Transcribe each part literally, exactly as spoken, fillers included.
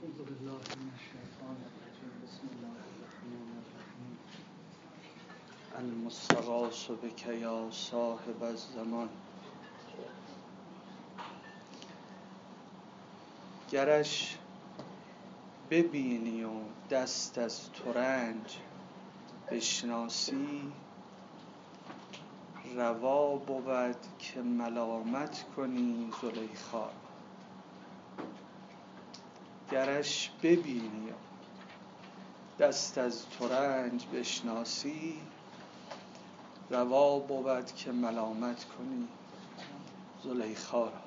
اعوذ بالله من الشیطان الرجیم. بسم الله الرحمن الرحیم. المستغاث بک یا صاحب الزمان. گرش ببینی و دست از ترنج بشناسی، روا بود که ملامت کنی زلیخا. گرش ببینی و دست از ترنج بشناسی، روا بود که ملامت کنی زلیخا را.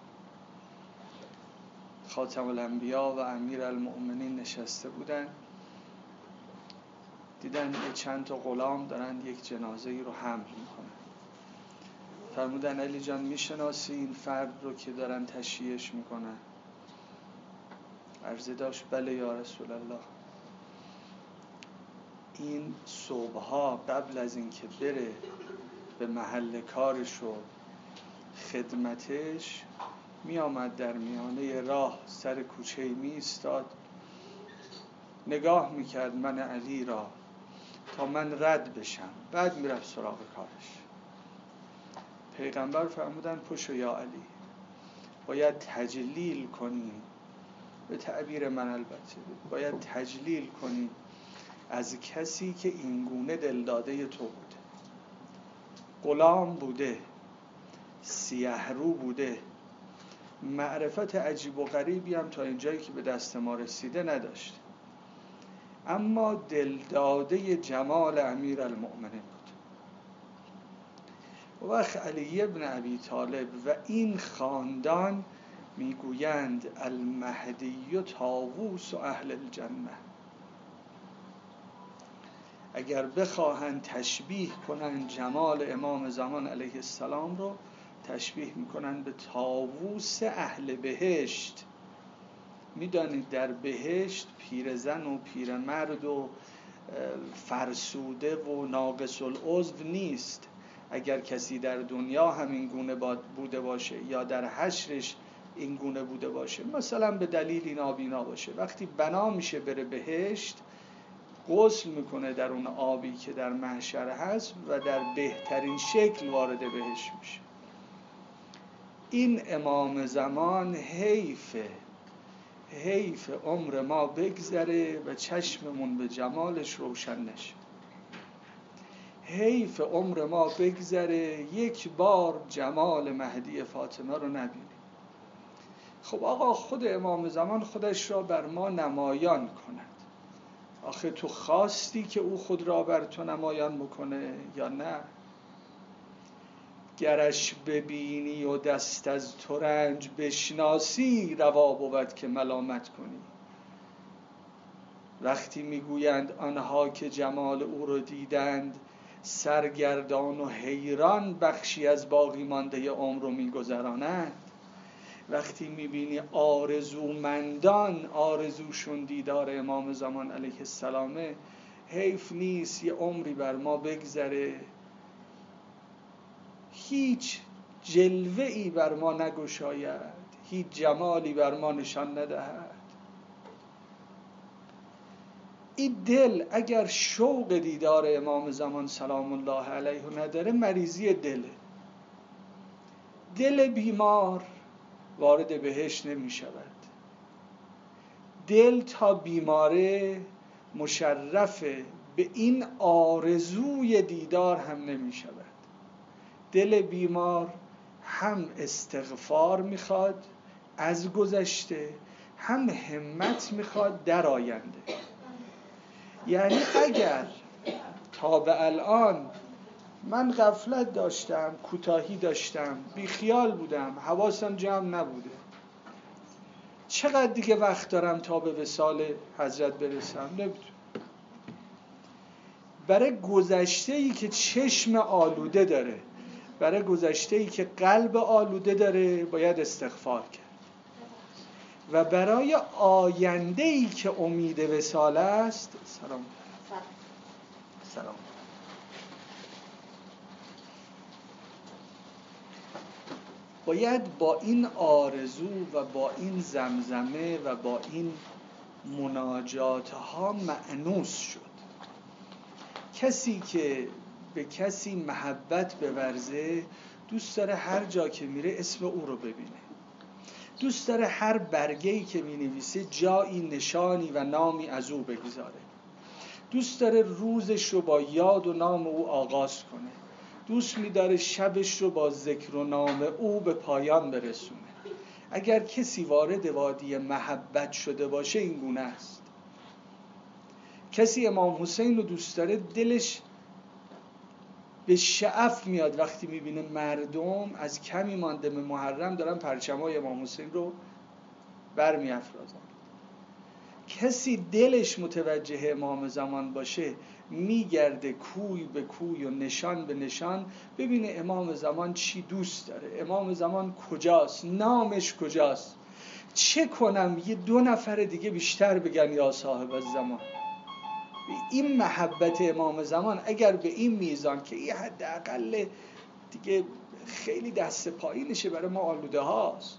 خاتم الانبیا و امیر المؤمنین نشسته بودن، دیدن یه چند تا غلام دارن یک جنازه ای رو حمل میکنن. فرمودن علی جان میشناسی این فرد رو که دارن تشییعش میکنن؟ عرضه داشت بله یا رسول الله. این صبحها قبل از اینکه بره به محل کارش و خدمتش، می آمد در میانه راه سر کوچه می ایستاد، نگاه میکرد من علی را تا من رد بشم، بعد میرفت سراغ کارش. پیغمبر فرمودن پشو یا علی، باید تجلیل کنی، به تعبیر من البته باید تجلیل کنی از کسی که اینگونه دلداده تو بوده. غلام بوده، سیه رو بوده، معرفت عجیب و غریبی هم تا اینجایی که به دست ما رسیده نداشت، اما دلداده جمال امیر المؤمنین بود. و وقت علی ابن ابی طالب و این خاندان میگویند المهدی طاووس و اهل الجنه. اگر بخواهند تشبیه کنند جمال امام زمان علیه السلام رو، تشبیه میکنن به طاووس اهل بهشت. میدانید در بهشت پیرزن و پیرمرد و فرسوده و ناقص العضو نیست. اگر کسی در دنیا همین گونه بوده باشه یا در حشرش این گونه بوده باشه، مثلا به دلیلی نابینا باشه، وقتی بنا میشه بره بهشت، غسل میکنه در اون آبی که در محشر هست و در بهترین شکل وارد بهشت میشه. این امام زمان حیفه حیف عمر ما بگذره و چشممون به جمالش روشن نشه. حیف عمر ما بگذره یک بار جمال مهدی فاطمه رو نبینیم. خب آقا، خود امام زمان خودش را بر ما نمایان کند. آخه تو خواستی که او خود را بر تو نمایان بکنه یا نه؟ گرش ببینی و دست از ترنج بشناسی، روا بود که ملامت کنی. وقتی میگویند آنها که جمال او رو دیدند، سرگردان و حیران بخشی از باقی مانده عمر رو میگذرانند. وقتی میبینی آرزومندان آرزوشون دیدار امام زمان علیه السلامه، حیف نیست یه عمری بر ما بگذره هیچ جلوه‌ای بر ما نگشاید، هیچ جمالی بر ما نشان ندهد. این دل اگر شوق دیدار امام زمان سلام الله علیه نداره، مریضی دله. دل بیمار وارد بهشت نمی شود. دل تا بیماره مشرفه به این آرزوی دیدار هم نمی شود. دل بیمار هم استغفار میخواد از گذشته، هم همت میخواد در آینده. یعنی اگر تا به الان من غفلت داشتم، کوتاهی داشتم، بیخیال بودم، حواسم جمع نبوده، چقدر دیگه وقت دارم تا به وصال حضرت برسم؟ نمیدونم. برای گذشته‌ای که چشم آلوده داره، برای گذشته‌ای که قلب آلوده داره، باید استغفار کرد. و برای آینده‌ای که امید وصال است، سلام سلام باید با این آرزو و با این زمزمه و با این مناجات ها مأنوس شد. کسی که به کسی محبت بورزه دوست داره هر جا که میره اسم او رو ببینه، دوست داره هر برگه‌ای که مینویسه جایی نشانی و نامی از او بگذاره، دوست داره روزش رو با یاد و نام او آغاز کنه، دوست می‌داره شبش رو با ذکر و نام او به پایان برسونه. اگر کسی وارد وادی محبت شده باشه این گونه است. کسی امام حسین رو دوست داره دلش به شعف میاد وقتی میبینه مردم از کمی مانده به محرم دارن پرچمای امام حسین رو برمی‌افرازن. کسی دلش متوجه امام زمان باشه میگرده کوی به کوی و نشان به نشان ببینه امام زمان چی دوست داره، امام زمان کجاست، نامش کجاست، چه کنم یه دو نفر دیگه بیشتر بگن یا صاحب الزمان. این محبت امام زمان اگر به این میزان که این حداقل دیگه خیلی دست پایینشه برای ما آلوده هاست،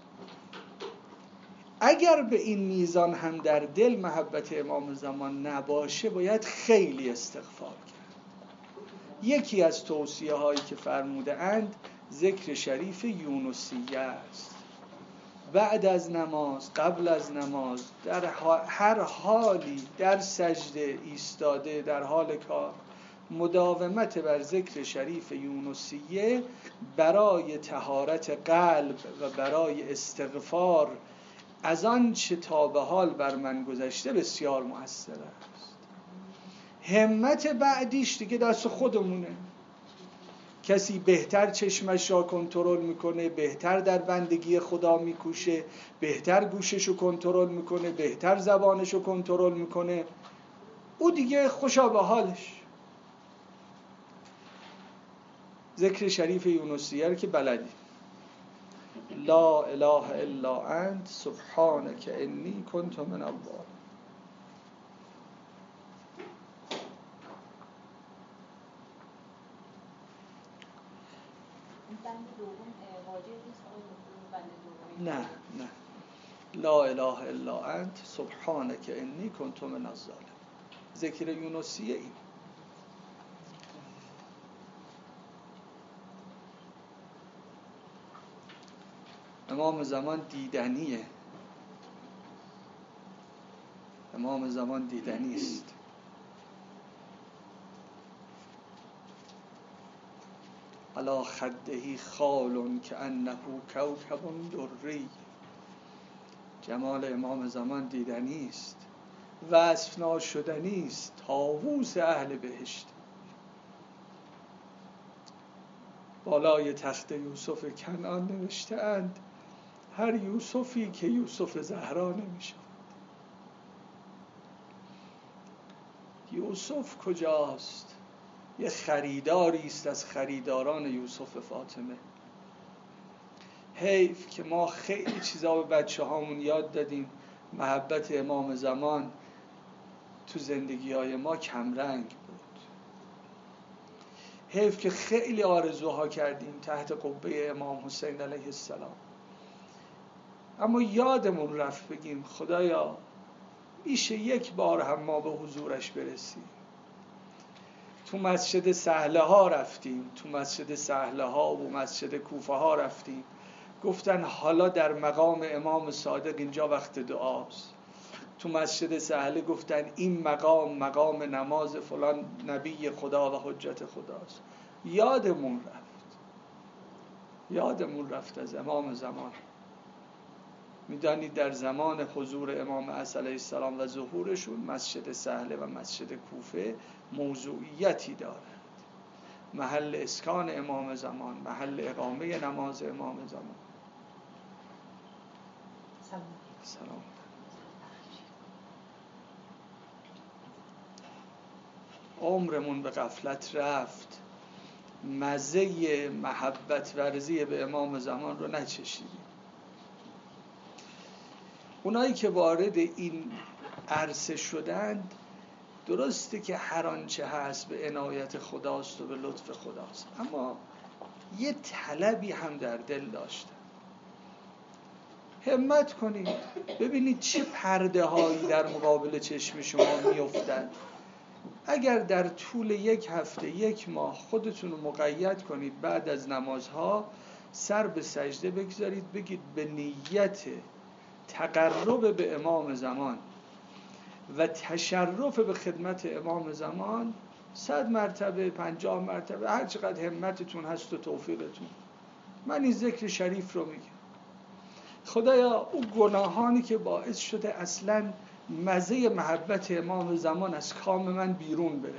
اگر به این میزان هم در دل محبت امام زمان نباشه باید خیلی استغفار کرد. یکی از توصیه هایی که فرموده اند ذکر شریف یونسیه است. بعد از نماز، قبل از نماز، در هر حالی، در سجده ایستاده، در حال کار، مداومت بر ذکر شریف یونسیه برای طهارت قلب و برای استغفار از آن چه تا به حال بر من گذشته بسیار مؤثر است. همت بعدیش دیگه دست خودمونه. کسی بهتر چشمش را کنترل میکنه، بهتر در بندگی خدا میکوشه، بهتر گوشش رو کنترل میکنه، بهتر زبانش رو کنترل میکنه، او دیگه خوشا به حالش. ذکر شریف یونسیه که بلدی، لا اله الا انت سبحانک انی کنت من الظالمین. نه نه لا اله الا انت سبحانک انی کنت من الظالمین. ذکر یونسیه این. امام زمان دیدنیه، امام زمان دیدنی است. علی خده خال کانه کوکب دری. جمال امام زمان دیدنی است، وصف ناشدنی است، طاووس اهل بهشت. بالای تخت یوسف کنعان نوشته اند هر یوسفی که یوسف زهرا نمیشه. یوسف کجاست؟ یه خریداری است از خریداران یوسف فاطمه. حیف که ما خیلی چیزا به بچه هامون یاد دادیم، محبت امام زمان تو زندگی های ما کمرنگ بود. حیف که خیلی آرزوها کردیم تحت قبه امام حسین علیه السلام، اما یادمون رفت بگیم خدایا میشه یک بار هم ما به حضورش برسیم. تو مسجد سهله ها رفتیم، تو مسجد سهله ها و مسجد کوفه ها رفتیم، گفتن حالا در مقام امام صادق اینجا وقت دعاست. تو مسجد سهله گفتن این مقام مقام نماز فلان نبی خدا و حجت خداست. یادمون رفت، یادمون رفت از امام زمان. میدانید در زمان حضور امام عصر علیه السلام و ظهورشون مسجد سهله و مسجد کوفه موضوعیتی دارد، محل اسکان امام زمان، محل اقامه نماز امام زمان. سلام. عمرمون به غفلت رفت، مزه محبت ورزی به امام زمان رو نچشیدیم. اونایی که وارد این عرصه شدند درسته که هر آنچه هست به عنایت خداست و به لطف خداست، اما یه طلبی هم در دل داشتن. همت کنید ببینید چه پرده هایی در مقابل چشم شما میافتد. اگر در طول یک هفته یک ماه خودتون رو مقید کنید بعد از نمازها سر به سجده بگذارید بگید به نیت تقرب به امام زمان و تشرف به خدمت امام زمان صد مرتبه پنجاه مرتبه هر چقدر همتتون هست و توفیقتون من این ذکر شریف رو میگم. خدایا اون گناهانی که باعث شده اصلاً مزه محبت امام زمان از کام من بیرون بره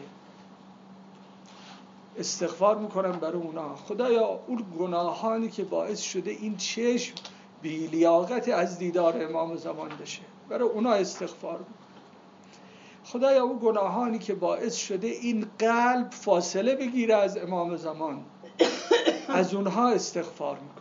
استغفار میکنم برای اونا. خدایا اون گناهانی که باعث شده این چشم بی لیاقت از دیدار امام زمان بشه برای اونا استغفار میکنم. خدایا اون گناهانی که باعث شده این قلب فاصله بگیره از امام زمان از اونها استغفار میکنم.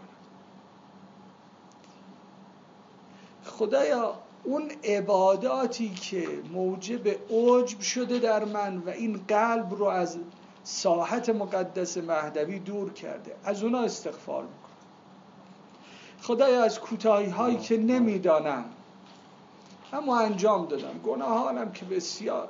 خدایا اون عباداتی که موجب عجب شده در من و این قلب رو از ساحت مقدس مهدوی دور کرده از اونا استغفار میکنم. خدایا از کوتاهی هایی که نمیدانم اما انجام دادم گناهانم که بسیار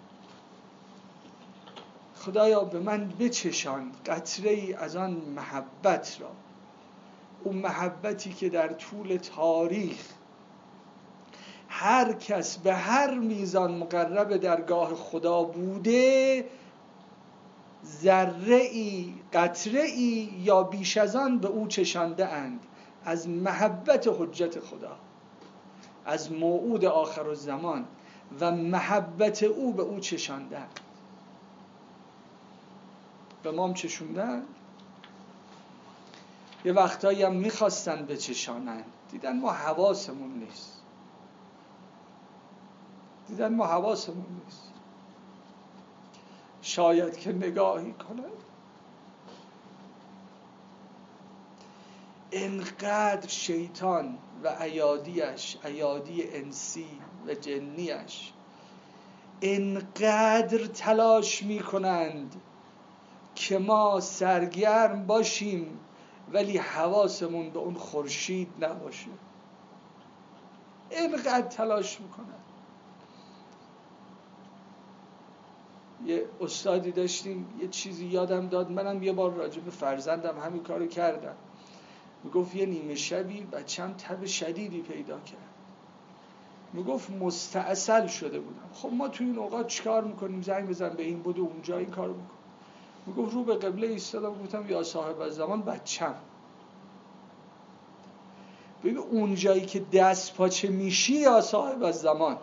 خدایا به من بچشان قطره ای از آن محبت را اون محبتی که در طول تاریخ هر کس به هر میزان مقرب درگاه خدا بوده ذره ای قطره ای یا بیش از آن به او چشانده اند از محبت حجت خدا از موعود آخر الزمان و محبت او به او چشانده اند. به ما هم چشوندن یه وقتایی هم میخواستن بچشانند دیدن ما حواسمون نیست دیدن ما حواسمون نیست شاید که نگاهی کنه انقدر شیطان و ایادیش ایادی انسی و جنیش انقدر تلاش میکنند که ما سرگرم باشیم ولی حواسمون به اون خورشید نباشه. انقدر تلاش میکنند. یه استادی داشتیم یه چیزی یادم داد منم یه بار راجع به فرزندم همین کارو کردم. میگفت یه نیمه شبی بچم تب شدیدی پیدا کرد میگفت مستعسل شده بودم. خب ما تو این اوقات چیکار میکنیم زنگ بزن به این بود و اونجا این کارو میکنیم. میگفت رو به قبله ایستادم گفتم یا صاحب الزمان بچم ببین اون جایی که دست پاچه میشی یا صاحب الزمان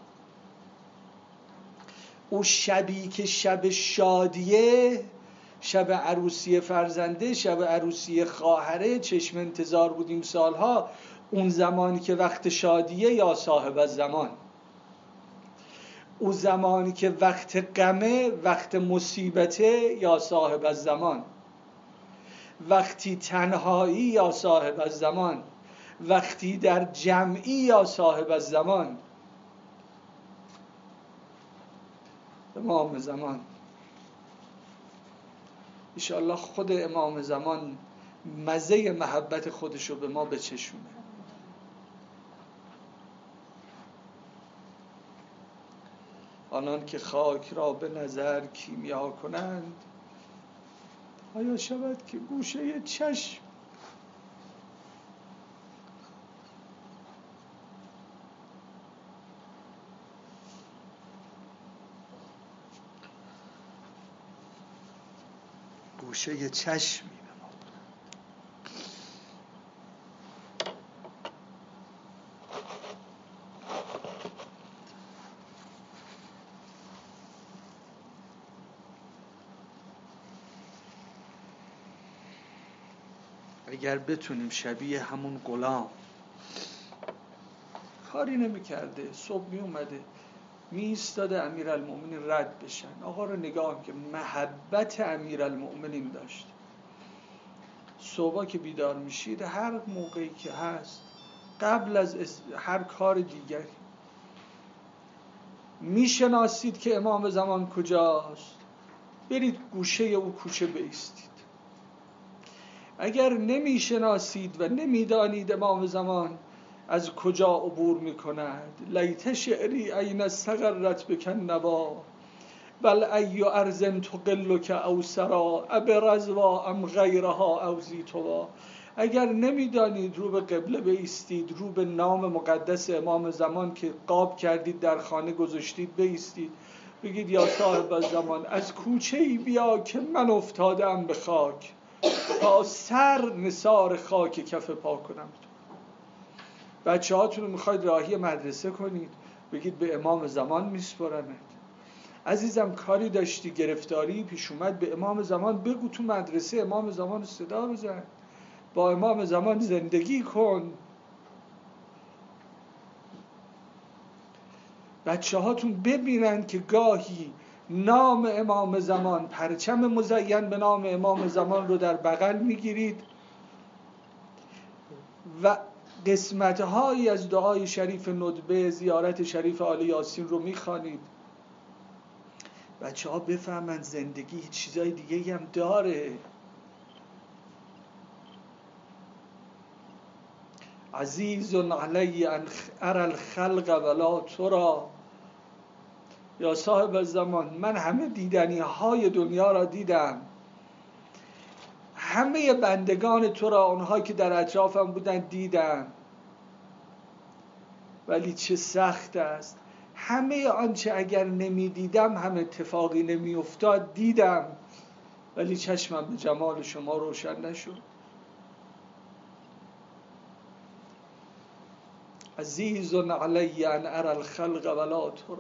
اون شبی که شب شادیه شب عروسی فرزنده شب عروسی خواهره چشم انتظار بودیم سالها اون زمانی که وقت شادیه یا صاحب الزمان اون زمانی که وقت غمه وقت مصیبته یا صاحب الزمان وقتی تنهایی یا صاحب الزمان وقتی در جمعی یا صاحب الزمان امام زمان. انشاءالله خود امام زمان مزه محبت خودشو به ما بچشونه. آنان که خاک را به نظر کیمیا کنند آیا شود که گوشه چشم گوشه چشمی به ما اگر بتونیم شبیه همون غلام کاری نمی کرده صبح می اومده می ایستاده امیرالمؤمنین رد بشن آقا رو نگاه که محبت امیرالمؤمنین داشت صبح که بیدار میشید هر موقعی که هست قبل از هر کار دیگری میشناسید که امام زمان کجاست برید گوشه او کوچه بایستید. اگر نمیشناسید و نمیدانید امام زمان از کجا عبور می کند؟ لیت شعری این استقرت بکن نوا بل ای ارض تقلک او سرا اب رزوا ام غیرها او زیتوا. اگر نمیدانید رو به قبله بایستید، رو به نام مقدس امام زمان که قاب کردید در خانه گذاشتید بایستید، بگید یا صاحب زمان از کوچه ای بیا که من افتادم به خاک، تا سر نثار خاک کف پا کنم. بچه هاتون رو میخواید راهی مدرسه کنید، بگید به امام زمان میسپرمت. عزیزم کاری داشتی، گرفتاری پیش اومد، به امام زمان بگو، تو مدرسه امام زمان صدا بزن، با امام زمان زندگی کن. بچه هاتون ببینن که گاهی نام امام زمان، پرچم مزین به نام امام زمان رو در بغل میگیرید و قسمت‌هایی از دعای شریف ندبه، زیارت شریف آل یاسین رو میخوانید. بچه ها بفهمن زندگی چیزای دیگه هم داره. عزیز علی ان اری الخلق ولا ترى. یا صاحب زمان من همه دیدنی های دنیا را دیدم، همه بندگان تو را، اونها که در اطرافم بودن دیدم، ولی چه سخت است. همه آنچه اگر نمی دیدم هم اتفاقی نمی افتاد دیدم، ولی چشمم به جمال شما روشن نشد. عزیز علی ان اری الخلق ولا ترى.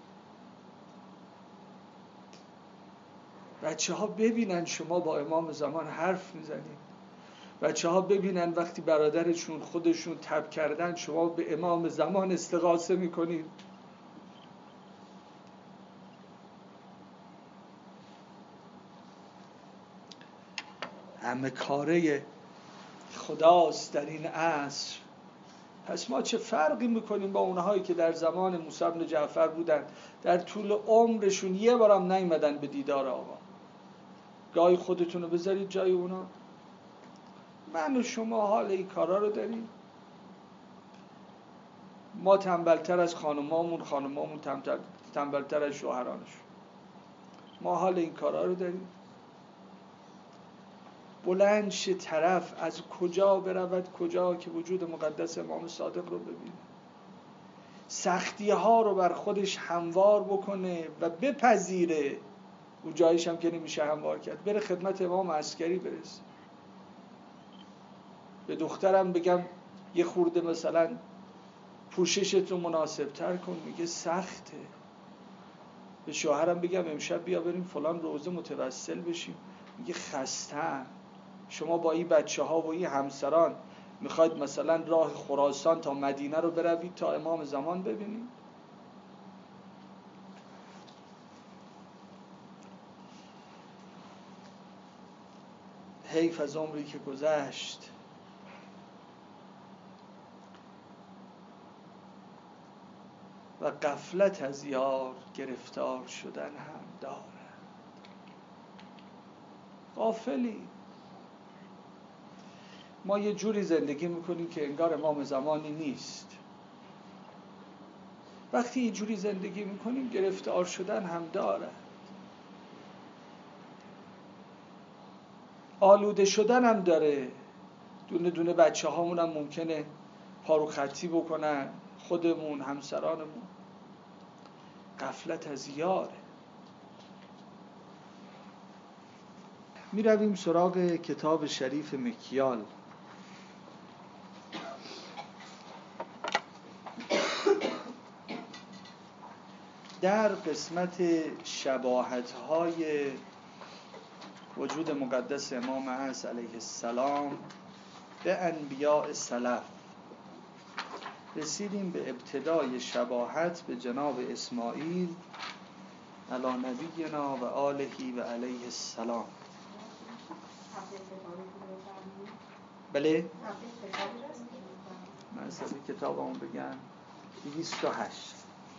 بچه ها ببینن شما با امام زمان حرف میزنید. بچه ها ببینن وقتی برادرشون خودشون تب کردن شما به امام زمان استغاثه میکنید. همه کاره خداست در این عصر. پس ما چه فرقی میکنیم با اونهایی که در زمان موسی بن جعفر بودن، در طول عمرشون یه بارم نیومدن به دیدار آقا. گاهی خودتون رو بذارید جای اونا. من و شما حال این کارا رو داریم. ما تنبلتر از خانمامون، خانمامون تنبلتر از شوهرانش. ما حال این کارا رو داریم. بلند شه طرف از کجا برود کجا که وجود مقدس امام صادق رو ببینه، سختی ها رو بر خودش هموار بکنه و بپذیره. اون جایش هم که نمیشه هموار کرد، بره خدمت امام عسکری برسه. به دخترم بگم یه خورده مثلا پوششت رو مناسب تر کن، میگه سخته. به شوهرم بگم امشب بیا بریم فلان روزه متوسل بشیم، میگه خسته‌ام. شما با این بچه ها و این همسران میخواید مثلا راه خراسان تا مدینه رو بروید تا امام زمان ببینید؟ حیف از عمری که گذشت. و غفلت از یار گرفتار شدن هم دارد. غافلی. ما یه جوری زندگی میکنیم که انگار امام زمانی نیست. وقتی یه جوری زندگی میکنیم گرفتار شدن هم دارد. آلوده شدن هم داره. دونه دونه بچه هامون هم ممکنه پارو خطی بکنن، خودمون، همسرانمون. غفلت از یاره. می رویم سراغ کتاب شریف مکیال. در قسمت شباهت‌های وجود مقدس امام عصر علیه السلام به انبیاء سلف رسیدیم به ابتدای شباهت به جناب اسماعیل علی نبینا و آله و علیه السلام. بله؟ من صفحه کتابمون بگم دویست و هشت.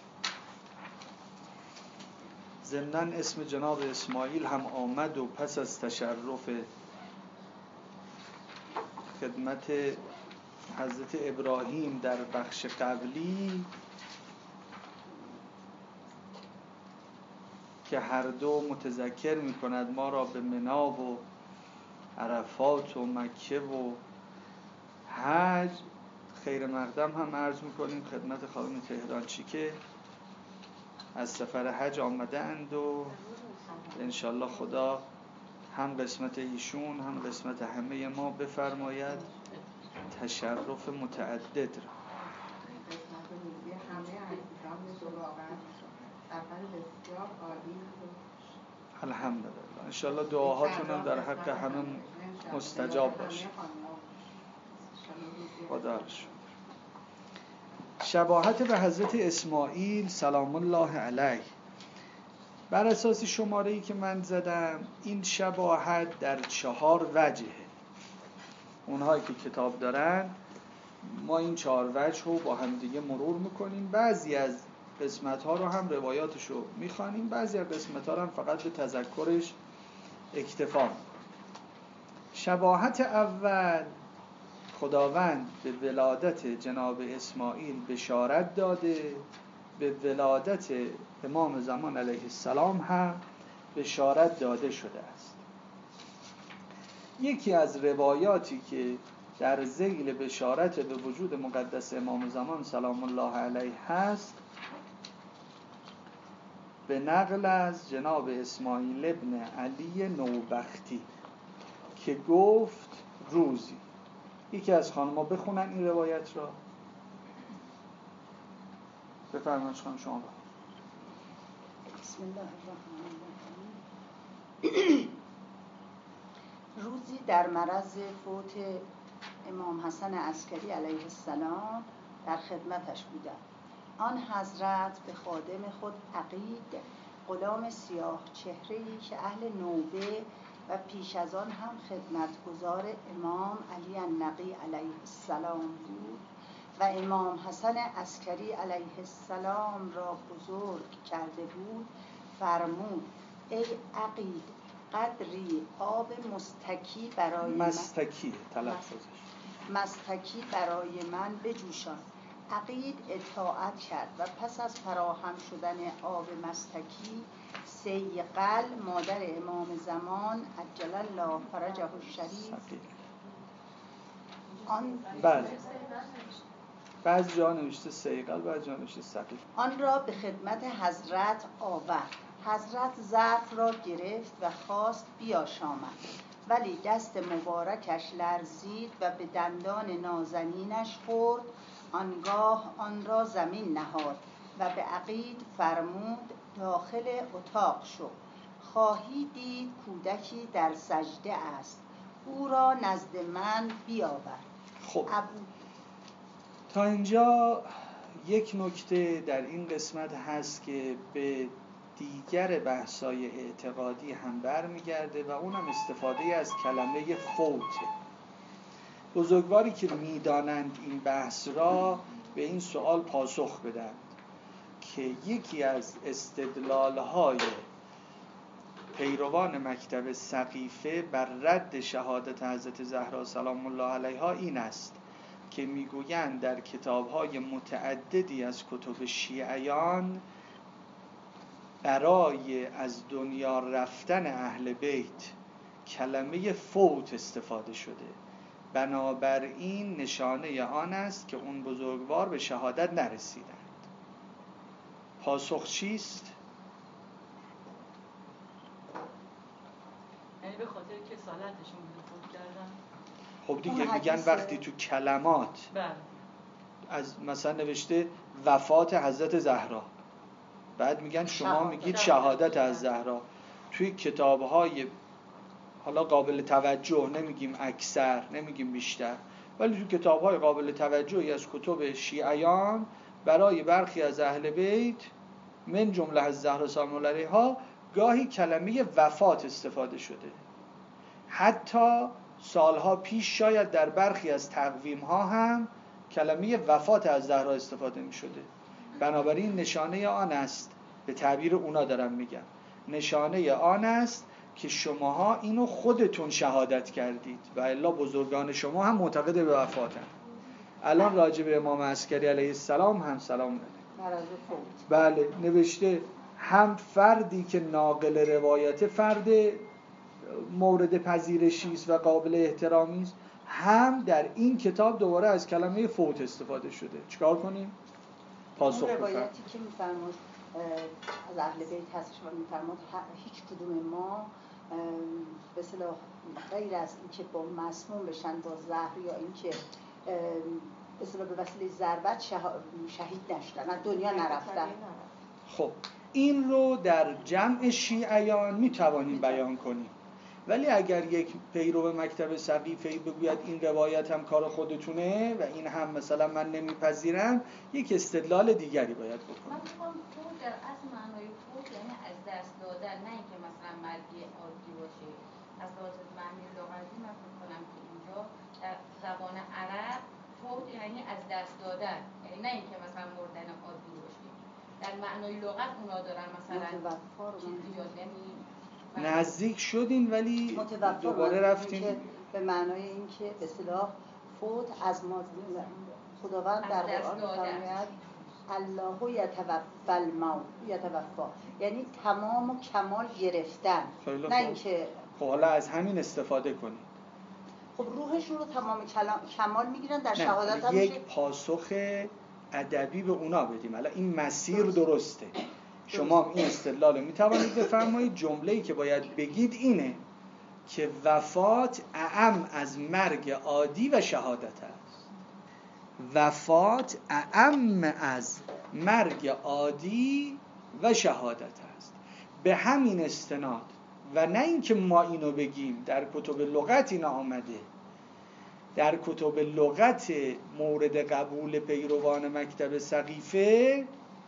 ضمناً اسم جناب اسماعیل هم آمد و پس از تشرف خدمت حضرت ابراهیم در بخش قبلی که هر دو متذکر می کند ما را به منا و عرفات و مکه و حج. خیر مقدم هم عرض می کنیم خدمت خانم تهرانچی که از سفر حج آمده اند و انشالله خدا هم قسمت ایشون هم قسمت همه ما بفرماید تشرف متعدد را. الحمدلله. انشالله دعاهاتون هم در حق همه مستجاب باشه. خدا را شکر. شباهت به حضرت اسماعیل سلام الله علیه، بر اساس شماره‌ای که من زدم این شباهت در چهار وجهه. اونهایی که کتاب دارن ما این چهار وجه رو با هم دیگه مرور میکنیم. بعضی از قسمت ها رو هم روایاتش رو میخوانیم، بعضی از قسمت ها رو هم فقط به تذکرش اکتفا میکنیم. شباهت اول، خداوند به ولادت جناب اسماعیل بشارت داده، به ولادت امام زمان علیه السلام هم بشارت داده شده است. یکی از روایاتی که در ذیل بشارت به وجود مقدس امام زمان سلام الله علیه هست به نقل از جناب اسماعیل ابن علی نوبختی که گفت روزی. یکی از خانم‌ها بخونن این روایت را. بفرمایید خانم شما. بسم الله الرحمن الرحیم. روزی در مرض فوت امام حسن عسکری علیه السلام در خدمتش بودم. آن حضرت به خادم خود عقید، غلام سیاه چهره‌ای که اهل نوبه و پیش از آن هم خدمتگزار امام علی النقی علیه السلام بود و امام حسن عسکری علیه السلام را بزرگ کرده بود، فرمود ای عقید قدری آب مستکی برای مستکی من تلفظش مستکی برای من بجوشان. عقید اطاعت کرد و پس از فراهم شدن آب مستکی سیقل مادر امام زمان عجل الله فرجه الشریف آن بله بعض جا نوشته سیقل بعض جا نوشته سقیل آن را به خدمت حضرت آورد. حضرت ظرف را گرفت و خواست بیاشامد، ولی دست مبارکش لرزید و به دندان نازنینش خورد. آنگاه آن را زمین نهاد و به عقید فرمود داخل اتاق شو، خواهی دید کودکی در سجده است، او را نزد من بیاور. خب ابو تا اینجا یک نکته در این قسمت هست که به دیگر بحث‌های اعتقادی هم برمیگرده و اونم استفاده از کلمه فوته. بزرگواری که میدانند این بحث را به این سوال پاسخ بدند که یکی از استدلال‌های پیروان مکتب سقیفه بر رد شهادت حضرت زهرا سلام الله علیها این است که میگویند در کتاب‌های متعددی از کتب شیعیان برای از دنیا رفتن اهل بیت کلمه فوت استفاده شده، بنابراین نشانه آن است که اون بزرگوار به شهادت نرسیدند. پاسخ چیست؟ یعنی به خاطر کسالتشون بوده فوت کردن. خب دیگه میگن وقتی تو کلمات بله از مثلا نوشته وفات حضرت زهرا، بعد میگن شما میگید شهادت از زهرا. توی کتاب‌های حالا قابل توجه، نمیگیم اکثر نمیگیم بیشتر، ولی توی کتاب‌های قابل توجهی از کتب شیعیان برای برخی از اهل بیت من جمله از زهرا سلام الله علیها گاهی کلمه وفات استفاده شده. حتی سالها پیش شاید در برخی از تقویم‌ها هم کلمه وفات از زهرا استفاده می‌شده. بنابراین نشانه آن است، به تعبیر اونا دارم میگم، نشانه آن است که شماها اینو خودتون شهادت کردید و الا بزرگان شما هم معتقد به وفاتن. الان راجع به امام عسکری علیه السلام هم سلام داره. مرض فوت. بله نوشته هم فردی که ناقل روایت فرد مورد پذیرشی است و قابل احترامی است، هم در این کتاب دوباره از کلمه فوت استفاده شده. چیکار کنیم؟ پاسخ اون بفرمایید. روایتی که می‌فرمایید از اهل بیت هستش و می‌فرمایید هیچ کدوم ما به اصطلاح غیر از اینکه با مسموم بشن با زهر یا اینکه به اصطلاح به وسیله ضربت شهید نشدن و دنیا نرفتن. خب این رو در جمع شیعیان میتوانیم بیان کنیم، ولی اگر یک پیرو مکتب سقیفه‌ای بگوید این روایت هم کار خودتونه و این هم مثلا من نمیپذیرم، یک استدلال دیگری باید بکنم. من میخوام فوت در اصل معنای فوت یعنی از دست دادن، نه اینکه مثلا مرگی عادی باشه. از لحاظ معنی لغوی من فکر کنم که اینجا در زبان عرب فوت یعنی از دست دادن، یعنی نه اینکه مثلا مردن عادی باشه. در معنای لغت اونا دارن مثلا چیزی یاد یعنی نزدیک شدین ولی دوباره رفتین به معنای اینکه به اصطلاح فوت از ما خداوند در قرآن می‌فرماید الله یتوفی الموت یتوفا، یعنی تمام و کمال گرفتن، نه اینکه خب حالا از همین استفاده کنید. خب روحشون رو تمام کمال میگیرن در شهادت هم یک پاسخ ادبی به اونا بدیم. حالا این مسیر درسته، شما این استدلال رو میتوانید بفرمایید. جمله‌ای که باید بگید اینه که وفات اعم از مرگ عادی و شهادت است. وفات اعم از مرگ عادی و شهادت است. به همین استناد و نه اینکه ما اینو بگیم، در کتب لغت اینا آمده، در کتب لغت مورد قبول پیروان مکتب سقیفه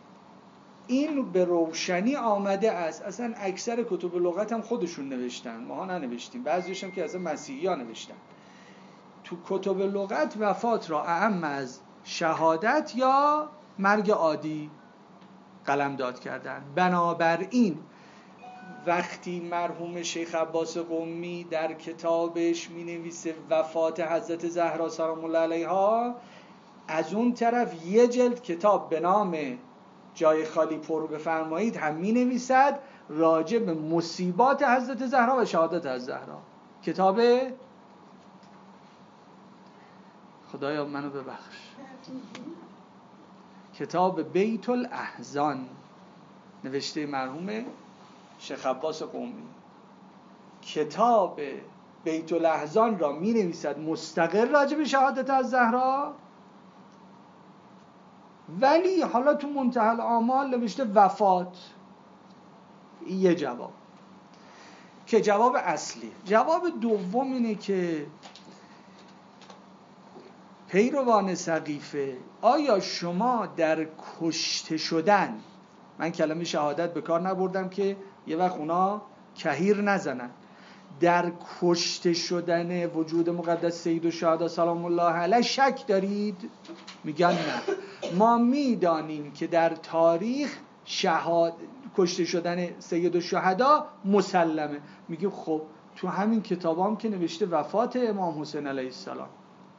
این به روشنی آمده است. اصلا اکثر کتب لغت هم خودشون نوشتن، ما ها ننوشتیم، بعضیش هم که اصلا مسیحی ها نوشتن. تو کتب لغت وفات را اعم از شهادت یا مرگ عادی قلمداد کردن. بنابراین وقتی مرحوم شیخ عباس قمی در کتابش می نویسه وفات حضرت زهرا سلام الله علیها، از اون طرف یه جلد کتاب به نام جای خالی پر بفرمایید هم می نویسد راجع به مصیبات حضرت زهرا و شهادت از زهرا. کتاب خدایا منو ببخش، کتاب بیت الاحزان نوشته مرحوم شیخ عباس قمی. کتاب بیت الاحزان را می نویسد مستقل راجع به شهادت از زهرا، ولی حالا تو منتهی الآمال نوشته وفات. این یه جواب که جواب اصلی. جواب دوم اینه که پیروان سقیفه، آیا شما در کشته شدن، من کلمه شهادت به کار نبردم که یه وقت اونا کهیر نزنن، در کشته شدن وجود مقدس سید الشهدا سلام الله علیه شک دارید؟ میگن نه. ما میدانیم که در تاریخ شهاد کشته شدن سید الشهدا مسلمه. میگیم خب تو همین کتاب هم که نوشته وفات امام حسین علیه السلام،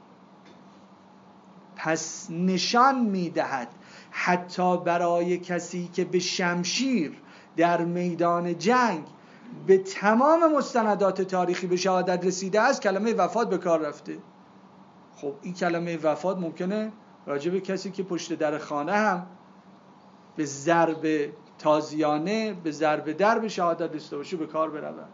پس نشان میدهد حتی برای کسی که به شمشیر در میدان جنگ به تمام مستندات تاریخی به شهادت رسیده است، کلمه وفات به کار رفته. خب این کلمه وفات ممکنه راجع به کسی که پشت در خانه هم به ضرب تازیانه به ضرب در به شهادت رسیده باشه به کار برود. بالعکس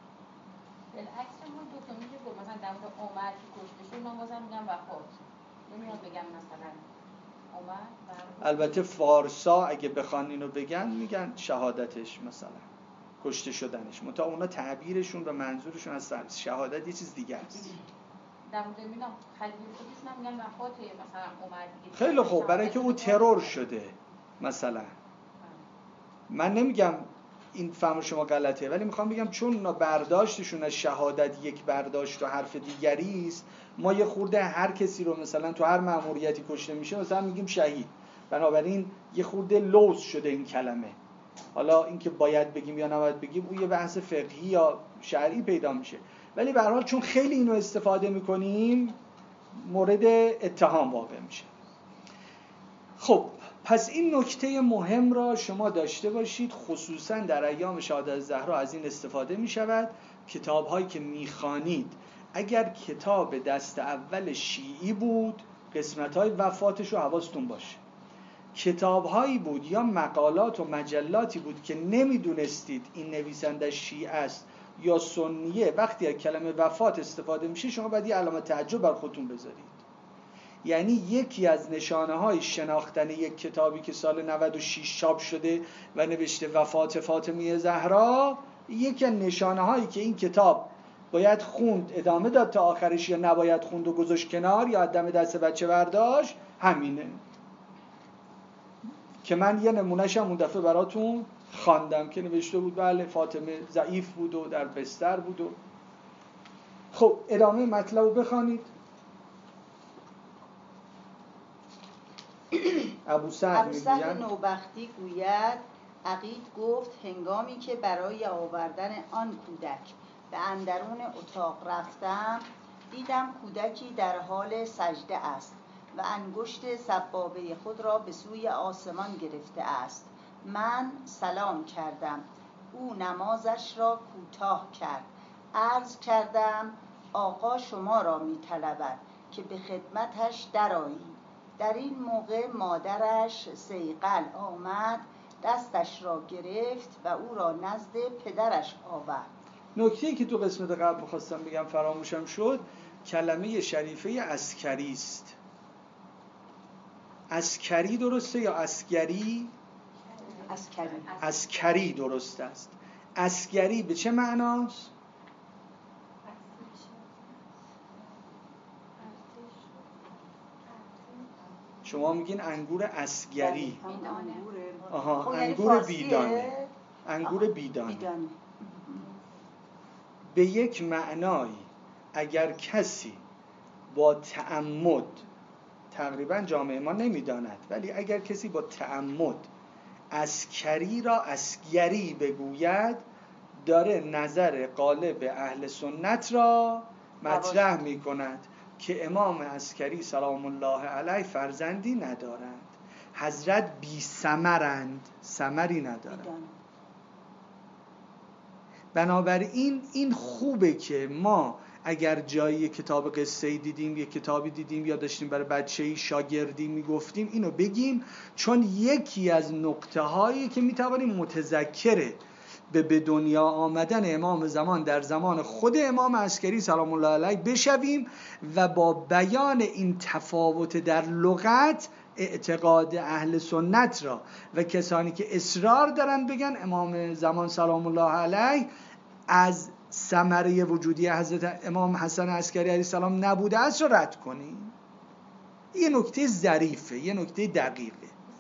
من دو تا میگه مثلا در مورد عمر که کشته شد، من بازم میگم وفات، نمیاد بگم مثلا عمر. البته فارسا اگه بخوان اینو بگن میگن شهادتش، مثلا کشته شدنش، منتها اونا تعبیرشون و منظورشون از شهادت یه چیز دیگه است. در مورد میگم خلیل خودشون هم میگن وفات مثلا عمر دیگه. خیلی خوب، برای اینکه او ترور شده مثلا. من نمیگم این فهم شما غلطه، ولی میخوام بگم چون اونا برداشتشون از شهادت یک برداشت و حرف دیگری است، ما یه خورده هر کسی رو مثلا تو هر مأموریتی کشته میشه مثلا میگیم شهید، بنابراین یه خورده لوث شده این کلمه. حالا اینکه باید بگیم یا نباید بگیم اون یه بحث فقهی یا شرعی پیدا میشه، ولی به هر حال چون خیلی اینو استفاده میکنیم مورد اتهام واقع میشه. خب پس این نکته مهم را شما داشته باشید، خصوصا در ایام شهادت الزهرا از این استفاده می شود. کتاب هایی که می خوانید اگر کتاب دست اول شیعی بود قسمت های وفاتش رو حواستون باشه. کتاب هایی بود یا مقالات و مجلاتی بود که نمیدونستید این نویسنده شیعه است یا سنیه، وقتی از کلمه وفات استفاده میشه شما باید یه علامت تعجب بر خودتون بذارید. یعنی یکی از نشانه های شناختن یک کتابی که سال نود و شش چاپ شده و نوشته وفات فاطمه زهرا، یکی از نشانه هایی که این کتاب باید خوند ادامه داد تا آخرش یا نباید خوند و گذاشت کنار یا دم دست بچه برداشت، همینه که من یه نمونهشم اون دفعه براتون خواندم که نوشته بود بله فاطمه ضعیف بود و در بستر بود. و خب ادامه مطلب رو بخوانید. ابو سعد میگوید نوبختی گوید عقید گفت هنگامی که برای آوردن آن کودک به اندرون اتاق رفتم دیدم کودکی در حال سجده است و انگشت سبابه خود را به سوی آسمان گرفته است. من سلام کردم، او نمازش را کوتاه کرد. عرض کردم آقا شما را می طلبد که به خدمتش درآیی. در این موقع مادرش صیقل آمد، دستش را گرفت و او را نزد پدرش آورد. نکته‌ای که تو قسمت قبل می‌خواستم بگم فراموشم شد، کلمه شریفه عسکری است. عسکری درسته یا عسکری؟ عسکری. عسکری درست است. عسکری به چه معناست؟ شما میگین انگور عسکری. آها، انگور بیدانه. انگور بیدانه. به یک معنای اگر کسی با تعمد، تقریبا جامعه ما نمیداند، ولی اگر کسی با تعمد عسکری را عسگری بگوید داره نظر غالب اهل سنت را مطرح می کند که امام عسکری سلام الله علیه فرزندی ندارند، حضرت بی ثمرند، ثمری ندارند. بنابراین این خوبه که ما اگر جایی کتاب قصه‌ای دیدیم، یک کتابی دیدیم یا داشتیم برای بچه‌ای شاگردی میگفتیم اینو بگیم، چون یکی از نکته هایی که میتوانیم متذکره به به دنیا آمدن امام زمان در زمان خود امام عسکری سلام الله علیه بشویم و با بیان این تفاوت در لغت اعتقاد اهل سنت را و کسانی که اصرار دارن بگن امام زمان سلام الله علیه از ثمره وجودی حضرت امام حسن عسکری علیه السلام نبوده است را رد کنیم. یه نکته ظریفه، یه نکته دقیقه.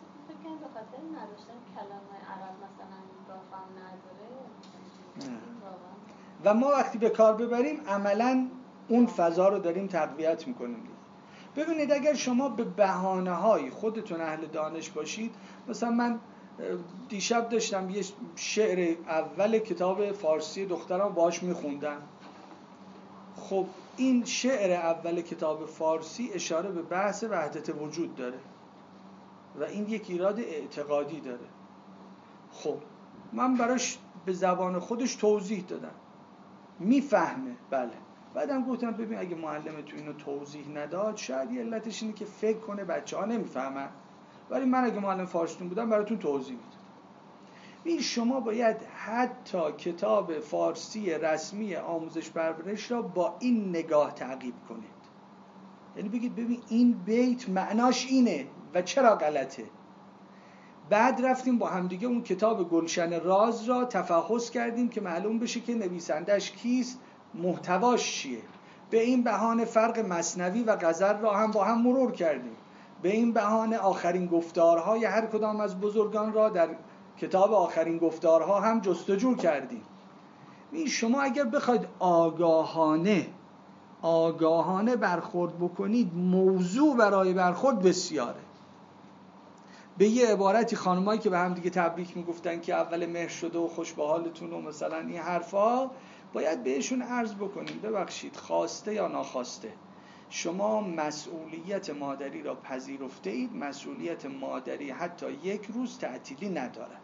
و ما وقتی به کار ببریم عملاً اون فضا رو داریم تقویت میکنیم. ببینید اگر شما به بهانه‌های خودتون اهل دانش باشید، مثلا من دیشب داشتم یه شعر اول کتاب فارسی دخترم باهاش میخوندم. خب این شعر اول کتاب فارسی اشاره به بحث وحدت وجود داره و این یک ایراد اعتقادی داره. خب من براش به زبان خودش توضیح دادم، میفهمه بله. بعدم گفتم ببین اگه معلم تو اینو توضیح نداد شاید یه علتش اینه که فکر کنه بچه ها نمیفهمن، ولی من اگه معلم فارسیتون بودم براتون توضیح میدم. این شما باید حتی کتاب فارسی رسمی آموزش پرورش را با این نگاه تعقیب کنید. یعنی بگید ببین این بیت معناش اینه و چرا غلطه. بعد رفتیم با همدیگه اون کتاب گلشن راز را تفحص کردیم که معلوم بشه که نویسندش کیست، محتواش چیه. به این بهانه فرق مثنوی و غزل را هم با هم مرور کردیم. به این بهانه آخرین گفتارهای هر کدام از بزرگان را در کتاب آخرین گفتارها هم جستجو کردیم. این شما اگر بخواید آگاهانه آگاهانه برخورد بکنید، موضوع برای برخورد بسیاره. به یه عبارتی خانمایی که به هم دیگه تبریک میگفتن که اول مهر شده و خوش به حالتون و مثلا این حرفا، باید بهشون عرض بکنیم ببخشید خواسته یا ناخواسته شما مسئولیت مادری را پذیرفته اید، مسئولیت مادری حتی یک روز تعطیلی ندارد.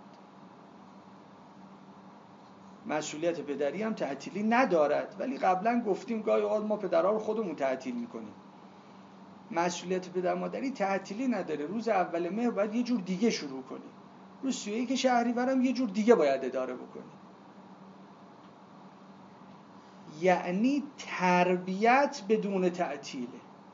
مسئولیت پدری هم تعطیلی ندارد، ولی قبلا گفتیم گاهی اوقات ما پدرها رو خودمون تعطیل میکنیم. مسئولیت پدر مادری تعطیلی نداره. روز اول مهر باید یه جور دیگه شروع کنی، روز سی و یک شهریور هم یه جور دیگه باید اداره بکنی. یعنی تربیت بدون تعطیله.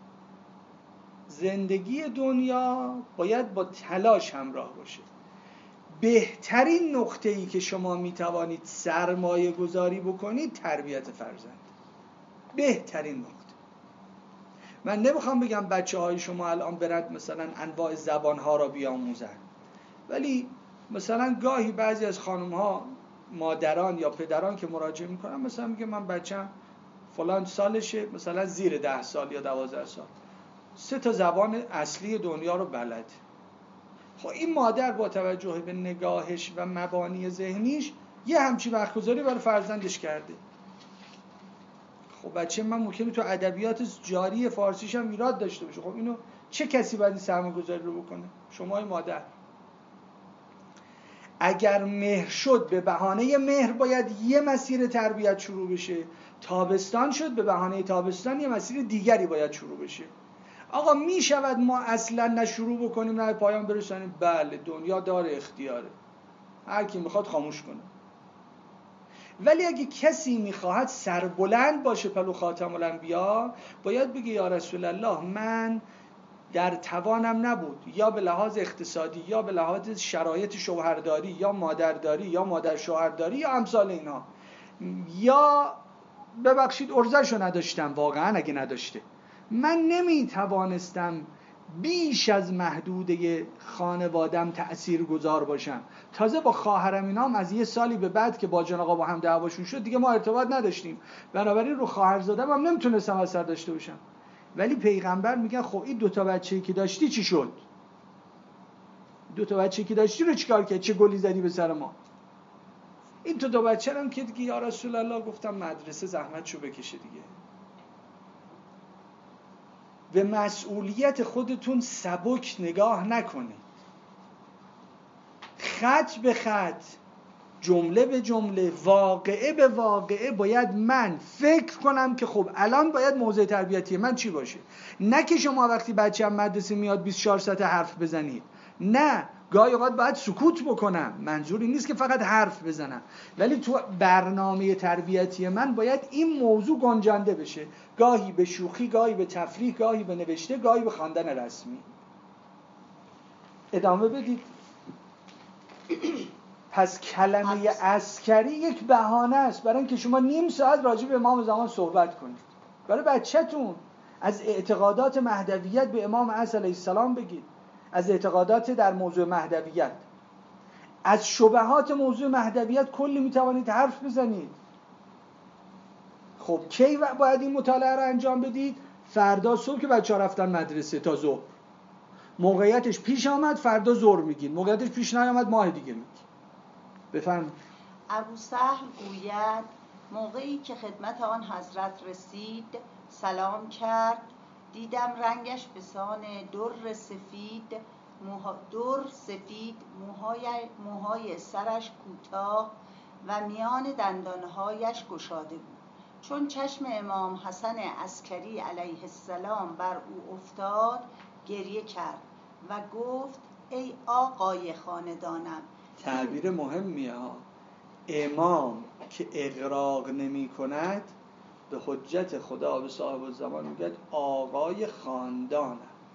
زندگی دنیا باید با تلاش همراه باشه. بهترین نقطه‌ای که شما میتوانید سرمایه گذاری بکنید تربیت فرزند. بهترین نقطه. من نمیخوام بگم بچه های شما الان برند مثلا انواع زبان ها را بیاموزن، ولی مثلا گاهی بعضی از خانم ها، مادران یا پدران که مراجعه میکنن، مثلا میگه من بچم فلان سالشه، مثلا زیر ده سال یا دوازده سال، سه تا زبان اصلی دنیا رو بلد. خب این مادر با توجه به نگاهش و مبانی ذهنیش یه همچی وقت گذاری برای فرزندش کرده. خب بچه من ممکنه تو ادبیات جاری فارسیش هم ایراد داشته باشه. خب اینو چه کسی باید این سرمایه‌گذاری رو بکنه؟ شمای مادر. اگر مهر شد به بهانه مهر باید یه مسیر تربیت شروع بشه، تابستان شد به بهانه تابستان یه مسیر دیگری باید شروع بشه. آقا می شود ما اصلا نه شروع بکنیم نه پایان برسانیم؟ بله، دنیا داره اختیاره، هر کی میخواد خاموش کنه. ولی اگه کسی میخواهد سربلند باشه پلو خاتم الانبیا، باید بگه یا رسول الله من در توانم نبود، یا به لحاظ اقتصادی یا به لحاظ شرایط شوهرداری یا مادرداری یا مادر شوهرداری یا امثال اینا، یا ببخشید ارزشو نداشتم، واقعا اگه نداشته من نمیتوانستم بیش از محدوده خانوادم تأثیر گذار باشم. تازه با خواهرم اینام از یه سالی به بعد که با جان آقا با هم دعواشون شد دیگه ما ارتباط نداشتیم، بنابراین رو خواهرزادم هم نمیتونستم اثر داشته باشم. ولی پیغمبر میگن خب این دوتا بچه‌ای که داشتی چی شد؟ دوتا بچه‌ای که داشتی رو چیکار کرد؟ چه گلی زدی به سر ما؟ این تو دو بچه هم که دیگه یا رسول الله گفتم مدرسه زحمتشو بکشه دیگه. به مسئولیت خودتون سبک نگاه نکنید. خط به خط، جمله به جمله، واقعه به واقعه باید من فکر کنم که خب الان باید موضوع تربیتی من چی باشه. نه که شما وقتی بچه هم مدرسه میاد بیست و چهار ساعت حرف بزنید. نه، گاهی اوقات باید سکوت بکنم. منظوری نیست که فقط حرف بزنم، ولی تو برنامه تربیتی من باید این موضوع گنجانده بشه. گاهی به شوخی، گاهی به تفریح، گاهی به نوشته، گاهی به خواندن رسمی. ادامه بدید. پس کلمه عسکری یک بهانه است برای اینکه شما نیم ساعت راجع به امام زمان صحبت کنید. برای بچه‌تون از اعتقادات مهدویت به امام عصر علیه السلام بگید، از اعتقادات در موضوع مهدویت، از شبهات موضوع مهدویت کلی میتوانید حرف بزنید. خب کی باید این مطالعه رو انجام بدید؟ فردا صبح که بچه‌ها رفتن مدرسه تا ظهر. موقعیتش پیش آمد فردا ظهر میگید، موقعیتش پیش نیامد ماه دیگه میگید. بفرمایید. ابو سهل گوید موقعی که خدمت آن حضرت رسید سلام کرد، دیدم رنگش به سان در سفید، موها در سفید، موهای, موهای سرش کوتاه و میان دندانهایش گشاده بود. چون چشم امام حسن عسکری علیه السلام بر او افتاد گریه کرد و گفت ای آقای خاندانم. تعبیر مهمیه ها. امام که اغراق نمی کند به حجت خدا به صاحب الزمان میگه آقای خاندانم.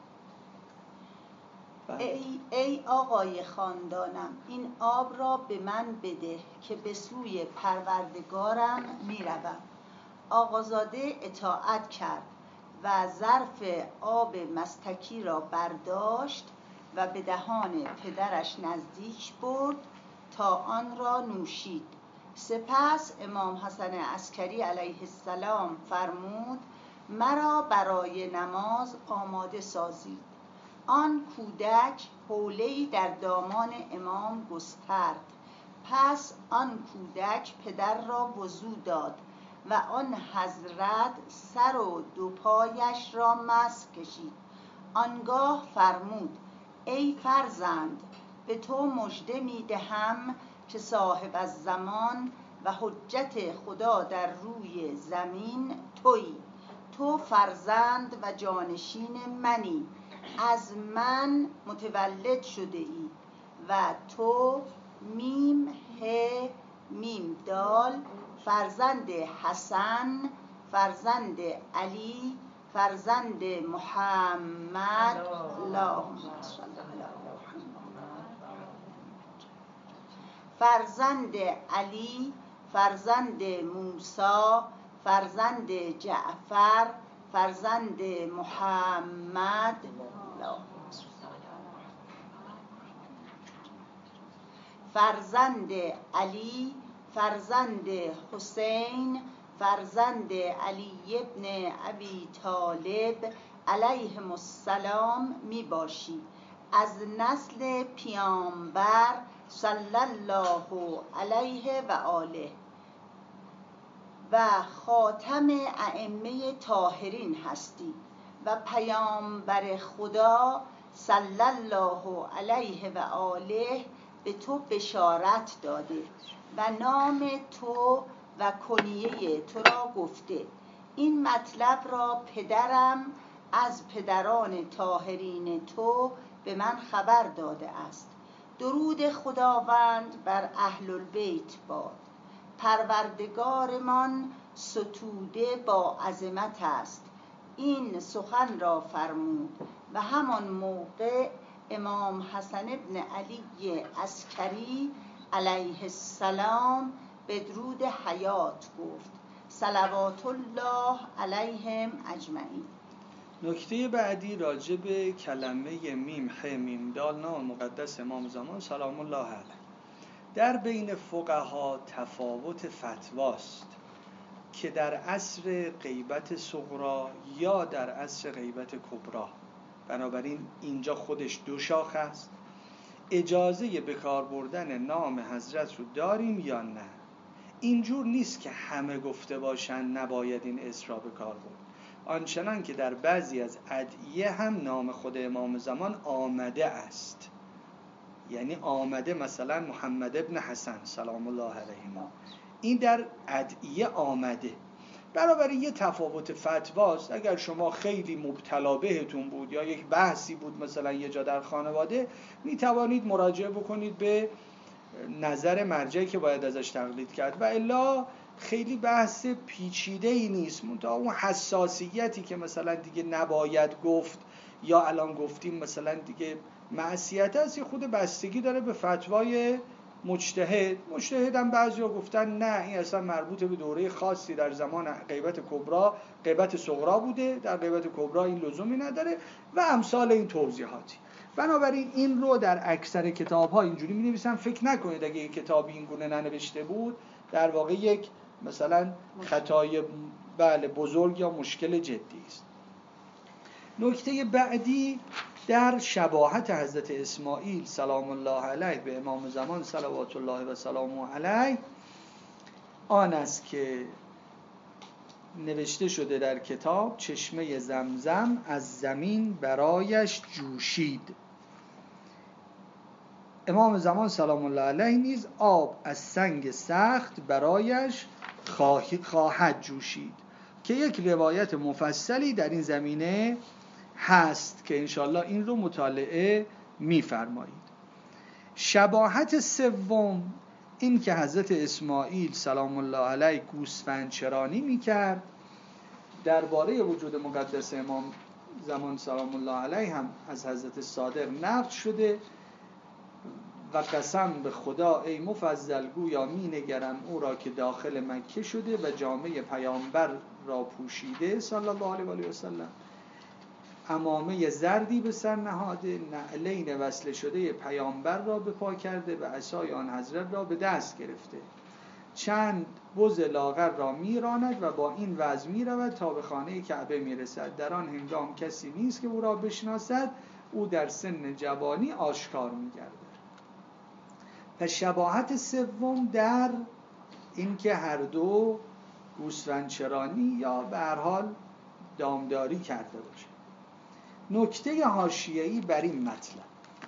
ای, ای آقای خاندانم، این آب را به من بده که به سوی پروردگارم میروم. آقازاده اطاعت کرد و ظرف آب مستکی را برداشت و به دهان پدرش نزدیک برد تا آن را نوشید. سپس امام حسن عسکری علیه السلام فرمود مرا برای نماز آماده سازید. آن کودک حوله‌ای در دامان امام گسترد. پس آن کودک پدر را وضو داد و آن حضرت سر و دو پایش را مس کشید. آنگاه فرمود ای فرزند، به تو مژده میدهم که صاحب الزمان و حجت خدا در روی زمین تویی. تو فرزند و جانشین منی، از من متولد شده ای و تو میم ه میم دال فرزند حسن، فرزند علی، فرزند محمد. اللهم صل علی محمد. فرزند علی، فرزند موسی، فرزند جعفر، فرزند محمد. فرزند علی، فرزند حسین، فرزند علی ابن ابی طالب علیهم السلام می باشی، از نسل پیامبر صلی الله علیه و آله و خاتم ائمه طاهرین هستی و پیامبر خدا صلی الله علیه و آله به تو بشارت داده و نام تو و کنیه تو را گفته. این مطلب را پدرم از پدران طاهرین تو به من خبر داده است. درود خداوند بر اهل البیت باد. پروردگارمان ستوده با عظمت است. این سخن را فرمود و همان موقع امام حسن ابن علی عسکری علیه السلام بدرود حیات گفت صلوات الله علیهم اجمعین. نکته بعدی راجع به کلمه میم ح میم دال نام مقدس امام زمان سلام الله علیه. در بین فقها تفاوت فتواست که در عصر غیبت صغرا یا در عصر غیبت کبرا، بنابراین اینجا خودش دو شاخه است. اجازه به کار بردن نام حضرت رو داریم یا نه؟ اینجور نیست که همه گفته باشن نباید این اسم را به کار برد. آنچنان که در بعضی از ادعیه هم نام خود امام زمان آمده است، یعنی آمده مثلا محمد ابن حسن سلام الله علیهما، این در ادعیه آمده. بنابراین یه تفاوت فتواست. اگر شما خیلی مبتلا بهتون بود یا یک بحثی بود مثلا یه جا در خانواده، می توانید مراجعه بکنید به نظر مرجعی که باید ازش تقلید کرد و الا خیلی بحث پیچیده ای نیست. منتها اون حساسیتی که مثلا دیگه نباید گفت یا الان گفتیم مثلا دیگه معصیت است، خود بستگی داره به فتوای مجتهد. مجتهد هم بعضیا گفتن نه این اصلا مربوط به دوره خاصی در زمان غیبت کبرا غیبت صغرا بوده، در غیبت کبرا این لزومی نداره و امثال این توضیحاتی. بنابراین این رو در اکثر کتاب‌ها اینجوری می‌نویسن. فکر نکنید اگه یک کتابی این گونه ننوشته بود در واقع یک مثلا خطای بله بزرگ یا مشکل جدی است. نکته بعدی در شباهت حضرت اسماعیل سلام الله علیه به امام زمان صلوات الله و سلامه علیه آن است که نوشته شده در کتاب چشمه زمزم از زمین برایش جوشید. امام زمان سلام الله علیه نیز آب از سنگ سخت برایش خواهد جوشید که یک روایت مفصلی در این زمینه هست که انشالله این رو مطالعه می‌فرمایید. شباهت سوم این که حضرت اسماعیل سلام الله علیه گوسفند چرانی می‌کرد. درباره وجود مقدس امام زمان سلام الله علیه هم از حضرت صادق نقل شده و قسم به خدا ای مفضل گویا می نگرم او را که داخل مکه شده و جامعه پیامبر را پوشیده صلی الله علیه و سلم، عمامه زردی به سر نهاده، نعلین وصله شده پیامبر را به پا کرده و عصای آن حضرت را به دست گرفته، چند بز لاغر را میراند و با این وضع میرود تا به خانه کعبه میرسد. در آن هنگام کسی نیست که او را بشناسد، او در سن جوانی آشکار میگردد. پس شباهت سوم در این که هر دو گوسفندچرانی یا به هر حال دامداری کرده باشه. نکته حاشیه‌ای بر این مطلب: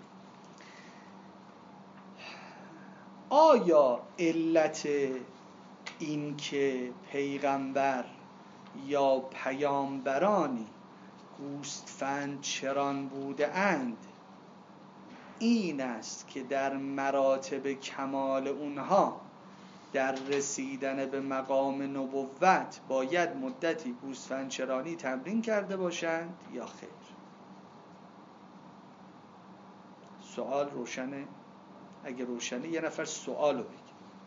آیا علت این که پیغمبر یا پیامبرانی گوسفندچران بوده اند این است که در مراتب کمال اونها در رسیدن به مقام نبوت باید مدتی گوسفندچرانی تمرین کرده باشند یا خیر؟ سوال روشنه؟ اگه روشنه یه نفر سوالو بگه.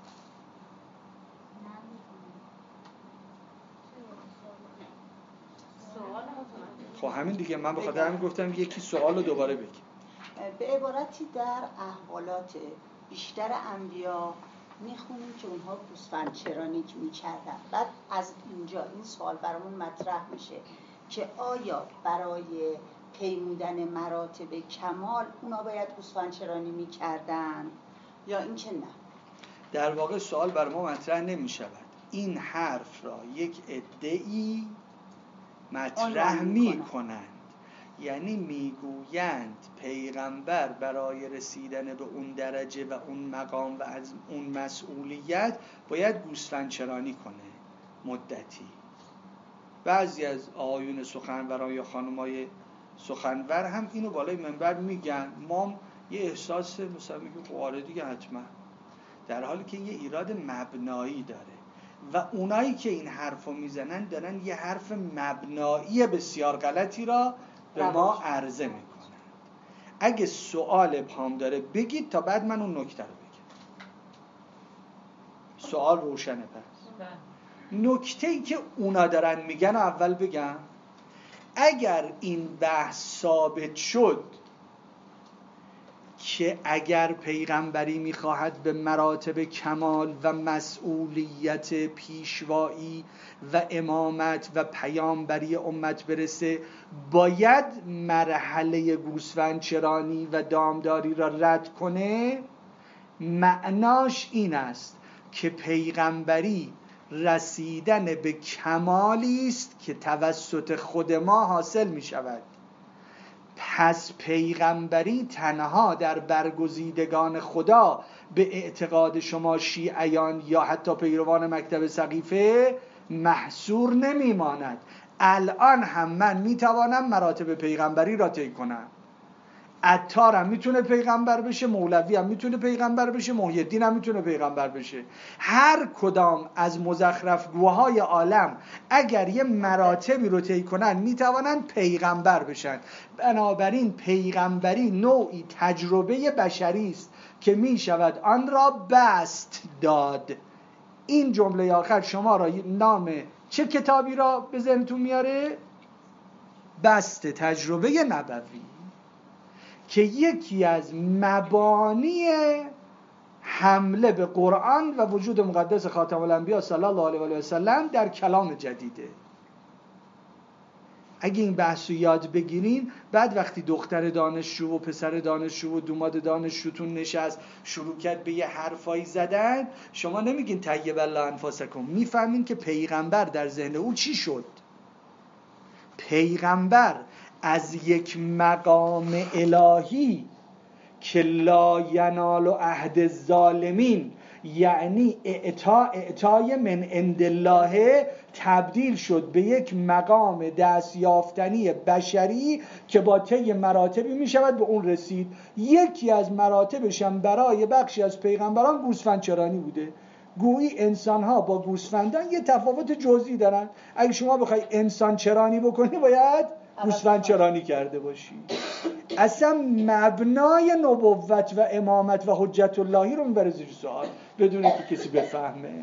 خب همین دیگه، من به خاطر همین گفتم یکی سوالو دوباره بگه. به عبارتی در احوالات بیشتر انبیا میخونیم که اونها گوسفندچرانی میکردن. بعد از اینجا این سوال برامون مطرح میشه که آیا برای پیمودن مراتب کمال اونا باید گوسفندچرانی میکردن یا اینکه نه؟ در واقع سوال بر ما مطرح نمیشود. این حرف را یک عده‌ای مطرح میکنند، یعنی میگویند پیغمبر برای رسیدن به اون درجه و اون مقام و از اون مسئولیت باید گوسفندچرانی کنه مدتی. بعضی از آقایون سخنوران یا خانمای سخنور هم اینو بالای منبر میگن، ما یه احساس مثلا میگیم آره دیگه حتما، در حالی که یه ایراد مبنایی داره و اونایی که این حرفو میزنن دارن یه حرف مبنایی بسیار غلطی را به ما عرضه میکنن. اگه سوال پام داره بگید تا بعد من اون نکته رو بگم. سوال روشنه پس؟ نکته‌ای که اونا دارن میگن اول بگم. اگر این بحث ثابت شد که اگر پیغمبری میخواهد به مراتب کمال و مسئولیت پیشوایی و امامت و پیامبری امت برسه باید مرحله گوسفندچرانی و دامداری را رد کنه، معناش این است که پیغمبری رسیدن به کمالی است که توسط خود ما حاصل می شود. پس پیغمبری تنها در برگزیدگان خدا به اعتقاد شما شیعیان یا حتی پیروان مکتب سقیفه محصور نمی ماند. الان هم من می توانم مراتب پیغمبری را طی کنم. عطار هم میتونه پیغمبر بشه، مولوی هم میتونه پیغمبر بشه، محی الدین هم میتونه پیغمبر بشه. هر کدام از مزخرفگوهای عالم اگر یه مراتبی رو طی کنن میتوانن پیغمبر بشن. بنابراین پیغمبری نوعی تجربه بشری است که میشود آن را بست داد. این جمله آخر شما را نام چه کتابی را به ذهنتون میاره؟ بست تجربه نبوی، که یکی از مبانی حمله به قرآن و وجود مقدس خاتم الانبیا صلی الله علیه و سلم در کلام جدیده. اگه این بحث رو یاد بگیرین، بعد وقتی دختر دانشجو و پسر دانشجو و دوماد دانشجوتون نشست شروع کرد به یه حرفایی زدن، شما نمیگین طیب الله انفاسکم، میفهمین که پیغمبر در ذهن او چی شد. پیغمبر از یک مقام الهی که لا ینال عهد الظالمین، یعنی اعطا اعطای من عند الله، تبدیل شد به یک مقام دستیافتنی بشری که با طی مراتبی می شود به اون رسید. یکی از مراتبش هم برای بخشی از پیغمبران گوسفندچرانی بوده. گویی انسان ها با گوسفندان یه تفاوت جزئی دارن. اگه شما بخوای انسان چرانی بکنی باید گوسفندچرانی کرده باشی. اصلا مبنای نبوت و امامت و حجت اللهی رو میبره زیر سوال بدون که کسی بفهمه.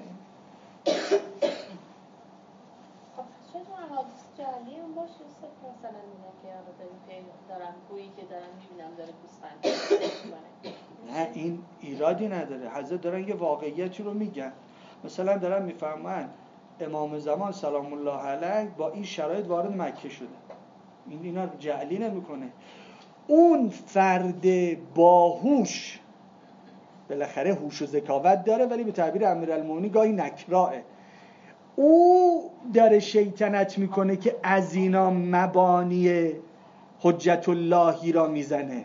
جعلی هم باشه مثلا میگن که آقا داریم دارم گویی که دارم میبینم داره گوسفند میکنه. نه این ایرادی نداره. حضرت دارن یه واقعیتی رو میگن. مثلا دارن میفهمن امام زمان سلام الله علیه با این شرایط وارد مکه شده. این اینا جعلی نمیکنه. اون فرد باهوش بالاخره هوش و ذکاوت داره، ولی به تعبیر امیرالمومنین گاهی نکرائه. او داره شیطنت میکنه که از اینا مبانی حجت اللهی را میزنه.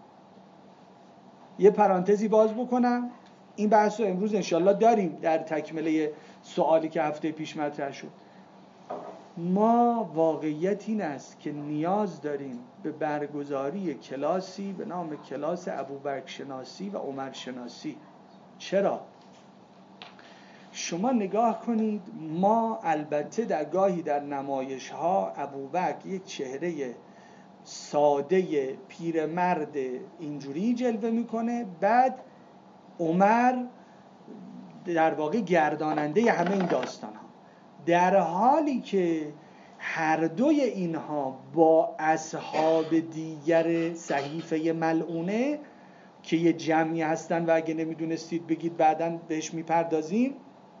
یه پرانتزی باز بکنم، این بحث رو امروز انشالله داریم در تکمله سوالی که هفته پیش مطرح شد. ما واقعیت این است که نیاز داریم به برگزاری کلاسی به نام کلاس ابوبکر شناسی و عمر شناسی. چرا؟ شما نگاه کنید، ما البته در گاهی در نمایش ها ابوبکر یک چهره ساده پیرمرد اینجوری جلوه میکنه، بعد عمر در واقع گرداننده همه این داستان ها، در حالی که هر دوی اینها با اصحاب دیگر صحیفه ملعونه که یه جمعی هستن و اگه نمیدونستید بگید بعداً بهش میپردازیم،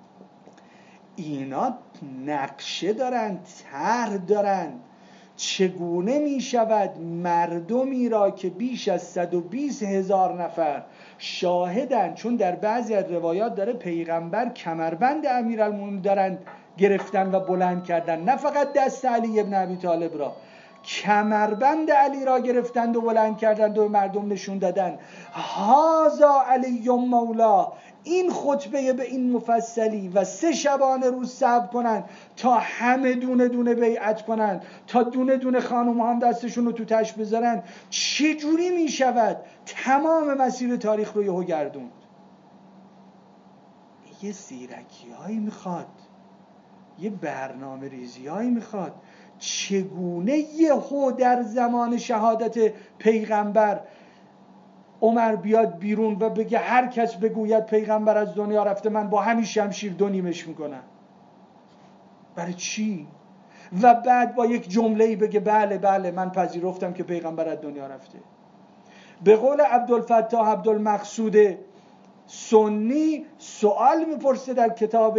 اینا نقشه دارن، طرح دارن چگونه می شود مردمی را که بیش از صد و بیست هزار نفر شاهدن، چون در بعضی از روایات داره پیغمبر کمربند امیرالمومنین دارن گرفتن و بلند کردن، نه فقط دست علی ابن ابی طالب را، کمربند علی را گرفتند و بلند کردند و مردم نشون دادن هازا علی مولا، این خطبه به این مفصلی و سه شبانه روز صبر کنن تا همه دونه دونه بیعت کنن، تا دونه دونه خانم هم دستشون رو تو تش بذارن. چه جوری می شود تمام مسیر تاریخ رو یهو گردوند؟ یه زیرکی هایی میخواد، یه برنامه ریزی هایی میخواد. چگونه یهو در زمان شهادت پیغمبر عمر بیاد بیرون و بگه هر کس بگوید پیغمبر از دنیا رفته من با همین شمشیر دو نیمش میکنم؟ برای چی؟ و بعد با یک جمله‌ای بگه بله بله من پذیرفتم که پیغمبر از دنیا رفته. به قول عبدالفتاح عبدالمقصود سنی سوال میپرسه در کتاب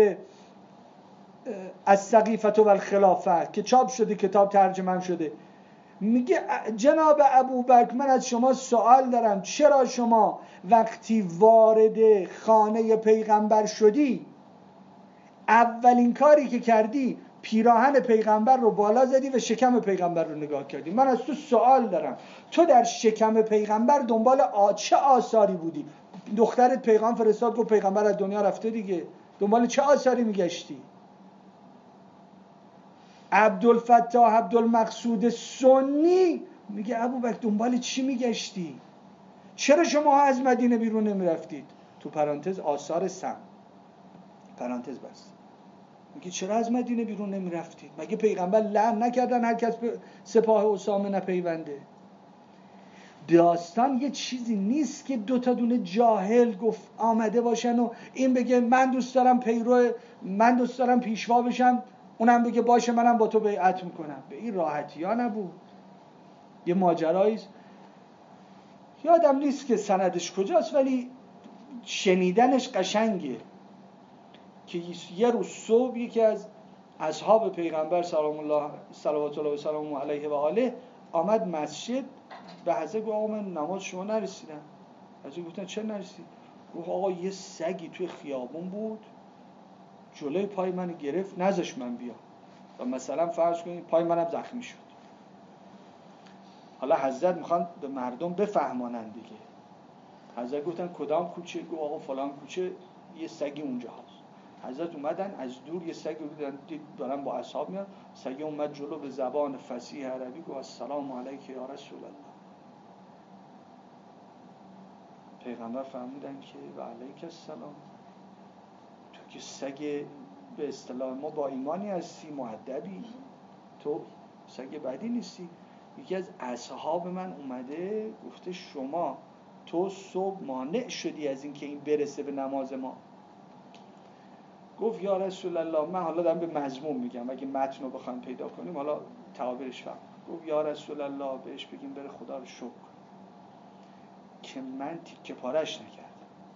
السقیفة و الخلافه که چاپ شده، کتاب ترجمه شده، میگه جناب ابوبکر من از شما سوال دارم، چرا شما وقتی وارد خانه پیغمبر شدی اولین کاری که کردی پیراهن پیغمبر رو بالا زدی و شکم پیغمبر رو نگاه کردی؟ من از تو سوال دارم، تو در شکم پیغمبر دنبال آ... چه آثاری بودی؟ دخترت پیغام فرستاد گفت پیغمبر از دنیا رفته دیگه، دنبال چه آثاری میگشتی؟ عبدالفتاح عبدالمقصود سنی میگه ابوبکر دنبال چی میگشتی؟ چرا شما از مدینه بیرون نمیرفتید؟ تو پرانتز آثار سم پرانتز بس، میگه چرا از مدینه بیرون نمیرفتید؟ مگه پیغمبر لعن نکردن هر کس به سپاه اسامه نپیونده؟ داستان یه چیزی نیست که دو تا دونه جاهل گفت آمده باشن و این بگه من دوست دارم پیرو، من دوست دارم پیشوا بشم، اونم بگه باشه منم با تو بیعت میکنم. به این راحتی ها نبود. یه ماجرایی یادم نیست که سندش کجاست ولی شنیدنش قشنگه که یه روز صبح یکی از اصحاب پیغمبر سلام الله صلوات الله و سلام علیه و آله آمد مسجد، به حضرت گفت آقا من نماز شما نرسیدم. حضرت گفتن چرا نرسید؟ گفت آقا یه سگی توی خیابون بود جلوی پای من گرفت نذاش من بیام و مثلا فرض کنید پای منم زخمی شد. حالا حضرت میخوان به مردم بفهمانند دیگه. حضرت گفتن کدام کوچه؟ گفت آقا فلان کوچه یه سگی اونجا هست. حضرت اومدن از دور یه سگی رو دیدن دارن با اصحاب میان، سگی اومد جلو به زبان فصیح عربی گفت السلام علیک یا رسول الله. پیغمبر فرمودن که و علیک السلام، تو که سگ به اصطلاح ما با ایمانی هستی، مؤدبی، تو سگ بدی نیستی. یکی از اصحاب من اومده گفته شما تو صبح مانع شدی از این که این برسه به نماز ما. گفت یا رسول الله، من حالا دارم به مضمون میگم اگه متن رو بخوایم پیدا کنیم حالا تعابیرش فهم. گفت یا رسول الله بهش بگیم بره خدا رو شکر که من تیکه پارش نکردم،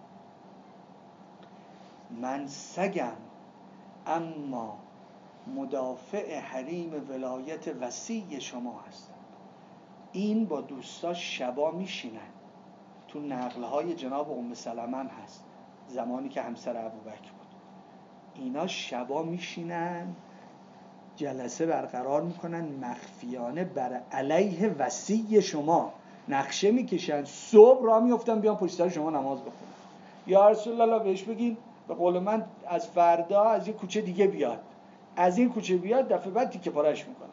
من سگم اما مدافع حریم ولایت وسیع شما هستم. این با دوستاش شبا میشینن، تو نقلهای جناب ام سلمه هست زمانی که همسر ابوبکر بود. اینا شبا میشینن جلسه برقرار میکنن مخفیانه بر علیه وصی شما نقشه میکشن، صبح راه میفتن بیان پشت سر شما نماز بخونن. یا رسول الله بهش بگین به قول من از فردا از یه کوچه دیگه بیاد، از این کوچه بیاد، دفعه بعد تیکه پارش میکنن.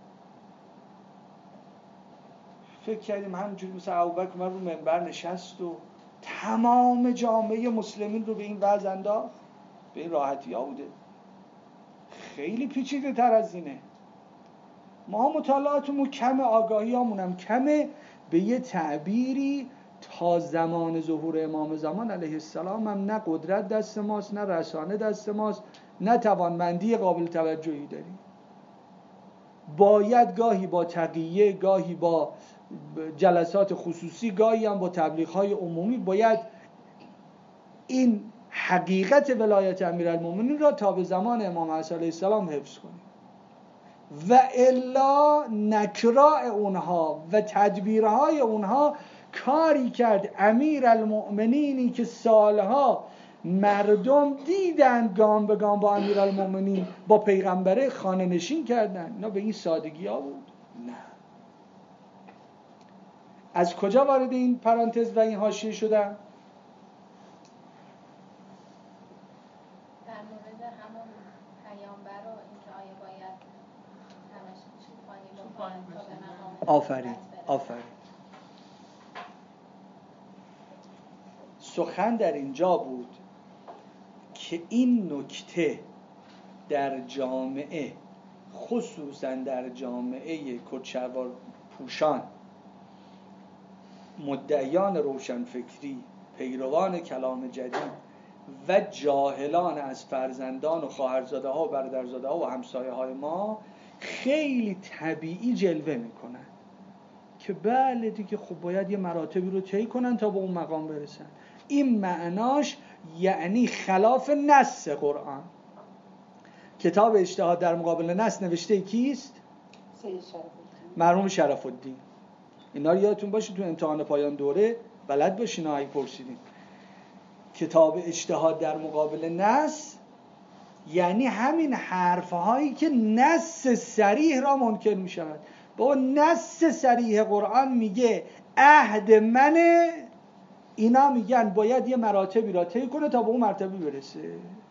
فکر کردیم همینجوری مثل ابوبکر من رو منبر نشست و تمام جامعه مسلمین رو به این وضع انداخت؟ به این راحتی ها بوده؟ خیلی پیچیده تر از اینه. ما مطالعاتمون کم، آگاهی همونم کمه. به یه تعبیری تا زمان ظهور امام زمان علیه السلام هم نه قدرت دست ماست، نه رسانه دست ماست، نه توانمندی قابل توجهی داریم. باید گاهی با تقیه، گاهی با جلسات خصوصی، گاهی هم با تبلیغ‌های عمومی باید این حقیقت ولایت امیرالمومنین را تا به زمان امام حسن علیه السلام حفظ کنیم و الا نکراء اونها و تدبیرهای اونها کاری کرد امیرالمؤمنینی که سالها مردم دیدن گام به گام با امیرالمؤمنین با پیغمبره خانه نشین کردن. اینا به این سادگی ها بود؟ نه. از کجا وارد این پرانتز و این حاشیه شدم؟ در مورد همون پیامبر و اینکه آیا باید همش چوپانی بکنن تا به مقام آفرین آفرین. سخن در اینجا بود که این نکته در جامعه، خصوصا در جامعه کدشلوار پوشان، مدعیان روشنفکری، پیروان کلام جدید و جاهلان از فرزندان و خواهرزاده ها و برادرزاده ها و همسایه های ما خیلی طبیعی جلوه میکنن که بله دیگه خب باید یه مراتبی رو طی کنن تا به اون مقام برسن. این معناش یعنی خلاف نص قرآن. کتاب اجتهاد در مقابل نص نوشته کیست؟ سید شرف الدین مرحوم شرف الدین. اینا رو یادتون باشه تو امتحان پایان دوره بلد باشین. آهی پرسیدین کتاب اجتهاد در مقابل نص یعنی همین حرفهایی که نص صریح را منکر می شود. با نص صریح قرآن میگه عهد منه، اینا میگن باید یه مراتبی را طی کنه تا به اون مرتبه برسه.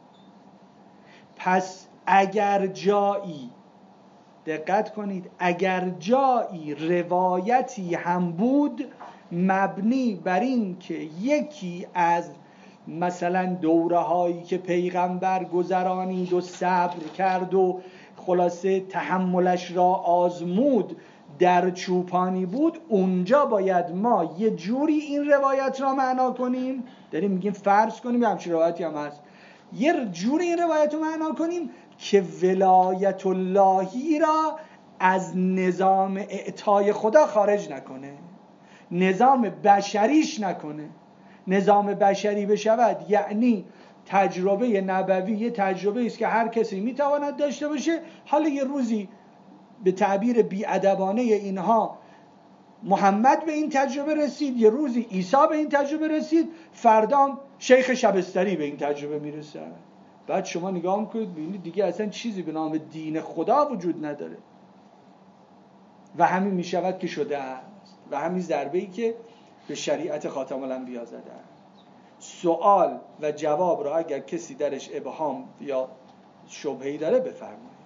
پس اگر جایی، دقت کنید، اگر جایی روایتی هم بود مبنی بر این که یکی از مثلا دوره هایی که پیغمبر گذرانید و صبر کرد و خلاصه تحملش را آزمود در چوپانی بود، اونجا باید ما یه جوری این روایت را معنا کنیم. داریم میگیم فرض کنیم یه همچین روایتی هم هست، یه جوری این روایت رو معنا کنیم که ولایت اللهی را از نظام اعطای خدا خارج نکنه، نظام بشریش نکنه. نظام بشری بشود یعنی تجربه نبوی یه تجربه است که هر کسی میتواند داشته باشه. حالا یه روزی به تعبیر بی‌ادبانه اینها محمد به این تجربه رسید، یه روزی عیسی به این تجربه رسید، فردام شیخ شبستری به این تجربه میرسه. بعد شما نگاه میکنید ببینید دیگه اصلا چیزی به نام دین خدا وجود نداره و همین میشود که شده است و همین ضربه‌ای که به شریعت خاتم الانبیا زده است. سوال و جواب را اگر کسی درش ابهام یا شبهه‌ای داره بفرمایید.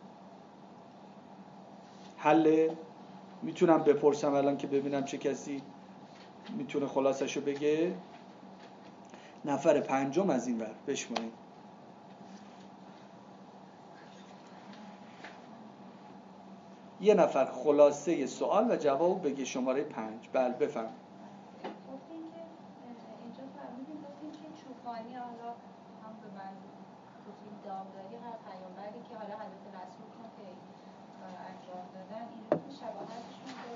حل میتونم بپرسم الان که ببینم چه کسی میتونه خلاصشو بگه. نفر پنجم از این ور بشمارید. یه نفر خلاصه سوال و جواب بگه. شماره پنج. بله بفرمایید. گفتین که اینجا فرمودین گفتین که چوپانی حالا هم به من گفتین دامداری هر پیامبری که حالا حضرت رسول رو که انجام دادن این شباهتشون به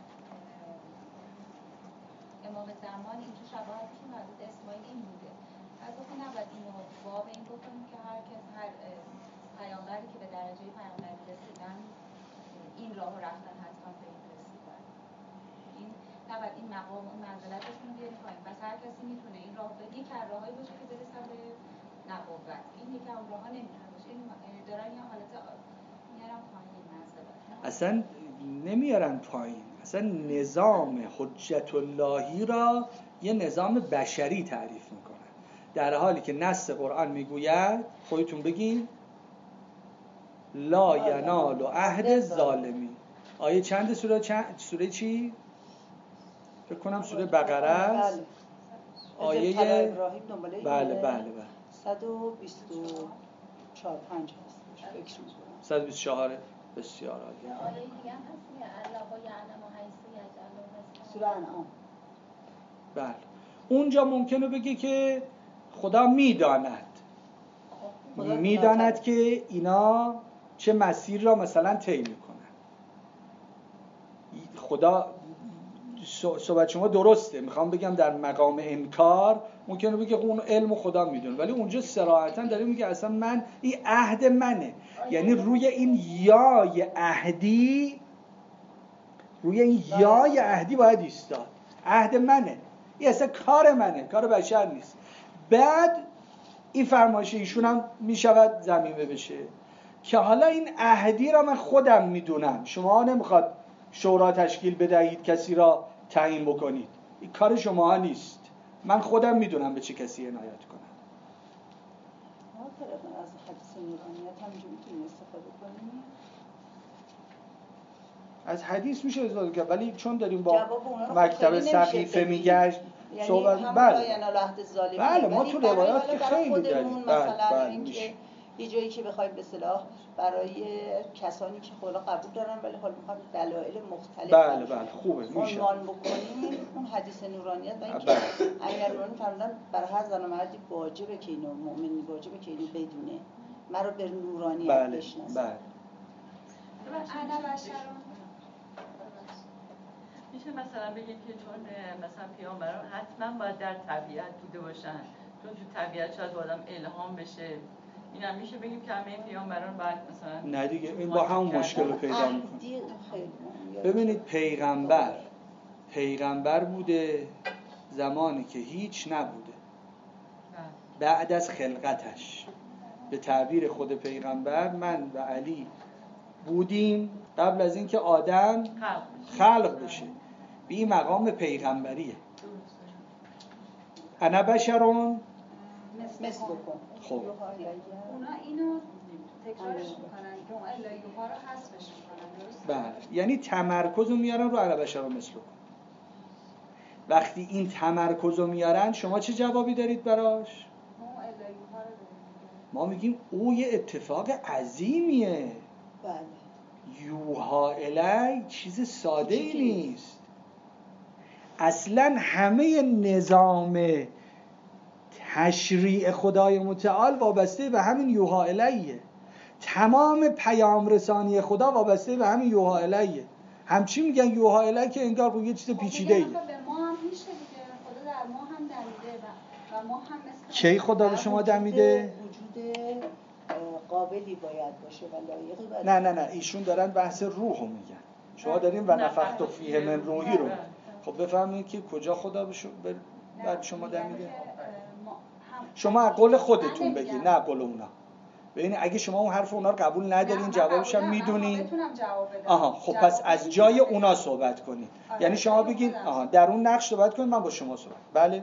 امام زمان اینجا شباهتشون به حضرت اسماعیل این بوده. از گفتین نباید اینو باب این بکنیم که هر کس هر پیامبری که به درجه پیامبری رسیدن این راه رفتن حتما به این رسیدن. این نباید این مقام و منزلتشون رو بیاریم پایین. پس هر کسی میتونه این راه به یک راهی باشه که برسن به نبوت. این یکی از راه‌ها نمیتونه باشه. این دارن یه حالت میارن پایین مثلا. اصلا نمیارن پایین، اصلا نظام حجت اللهی را یه نظام بشری تعریف میکنن، در حالی که نص قرآن میگوید خودتون بگین لا ینال عهد ظالمین. آیه چند سوره چند سوره چی؟ فکر کنم سوره بقره است. آیه بله بله بله صد و بیست و چهار پنج هست فکر می‌کنم. صد و بیست و چهار. بسیار عالی. آیه دیگه هم هست الله یعلم حیث یجعل. سوره انعام. بله اونجا ممکنه بگه که خدا میداند میداند که اینا چه مسیر را مثلا طی میکنن. خدا صحبت شما درسته، میخوام بگم در مقام انکار ممکنه بگه اون علم خدا میدونه، ولی اونجا صراحتا داره میگه اصلا من این عهد منه، یعنی روی این یای عهدی روی این یای عهدی باید ایستاد. عهد منه، این اصلا کار منه، کار بشر نیست. بعد این فرمایش ایشون هم میشود ضمیمه بشه که حالا این عهدی را من خودم میدونم، شما نمیخواد شورا تشکیل بدهید کسی را تعیین بکنید، این کار شما نیست، من خودم میدونم به چه کسی عنایت کنم. ما فرضاً از حدیث نورانیت همینجوری میتونیم استفاده کنیم. از حدیث میشه استفاده کرد، ولی چون داریم با مکتب سقیفه میگشت یعنی صحبت بله بله بله ما تو روایات که خیلی داریم مثلا بله اینکه یه جایی که بخوایم به اصطلاح برای کسانی که خدا قبول دارن ولی حالا میخوام دلایل مختلف بله بله خوبه میشه عنوان بکنیم اون حدیث نورانیت و اینکه امیرالمومنین فرمودن برای هر زن و مردی واجبه که اینو مؤمنی واجبه که اینو بدونه مرا به نورانیت بله بشناسه. بله انا بشرون میشه مثلا بگید که چون مثلا پیامبران حتما باید در طبیعت بوده باشن، چون تو طبیعت شاید با آدم الهام بشه، این هم میشه بگیم که همه پیامبران باید مثلا نه دیگه این با همون مشکل رو پیدا میکنه. ببینید پیغمبر پیغمبر بوده زمانی که هیچ نبوده، بعد از خلقتش به تعبیر خود پیغمبر من و علی بودیم قبل از اینکه آدم خلق بشه. به این مقام پیغمبریه. انا بشرون مثل بکن. خب اونا اینو تکرارش میکنن که اون الهیوها رو حذفش میکنن، درسته؟ بله یعنی تمرکز رو میارن رو انا بشرون مثل بکن. وقتی این تمرکز رو میارن شما چه جوابی دارید براش؟ ما میگیم او یه اتفاق عظیمیه. بله یوها الی چیز ساده ای نیست. اصلا همه نظام تشریع خدای متعال وابسته به همین یوها الیه. تمام پیام رسانی خدا وابسته به همین یوها الیه. همچی میگن یوها الی که انگار یه چیز پیچیده ایه. به ما هم میشه دیگه، خدا در ما هم دمیده و ما هم مثل کی خدا به شما دمیده؟ وجود قابلی باید باشه و لایقی باید. نه نه نه ایشون دارن بحث روحو میگن، شما دارین و نفخت فیه من روحی رو. خب بفهمید که کجا خدا به شما بعد شما دمیده. شما قول خودتون بگید نه قول اونا. ببینید اگه شما اون حرف اونا رو قبول ندارین جوابش هم میدونین. آها خب پس از جای اونا صحبت کنید. یعنی شما بگید آها در اون نقش صحبت کنید من با شما صحبت. بله.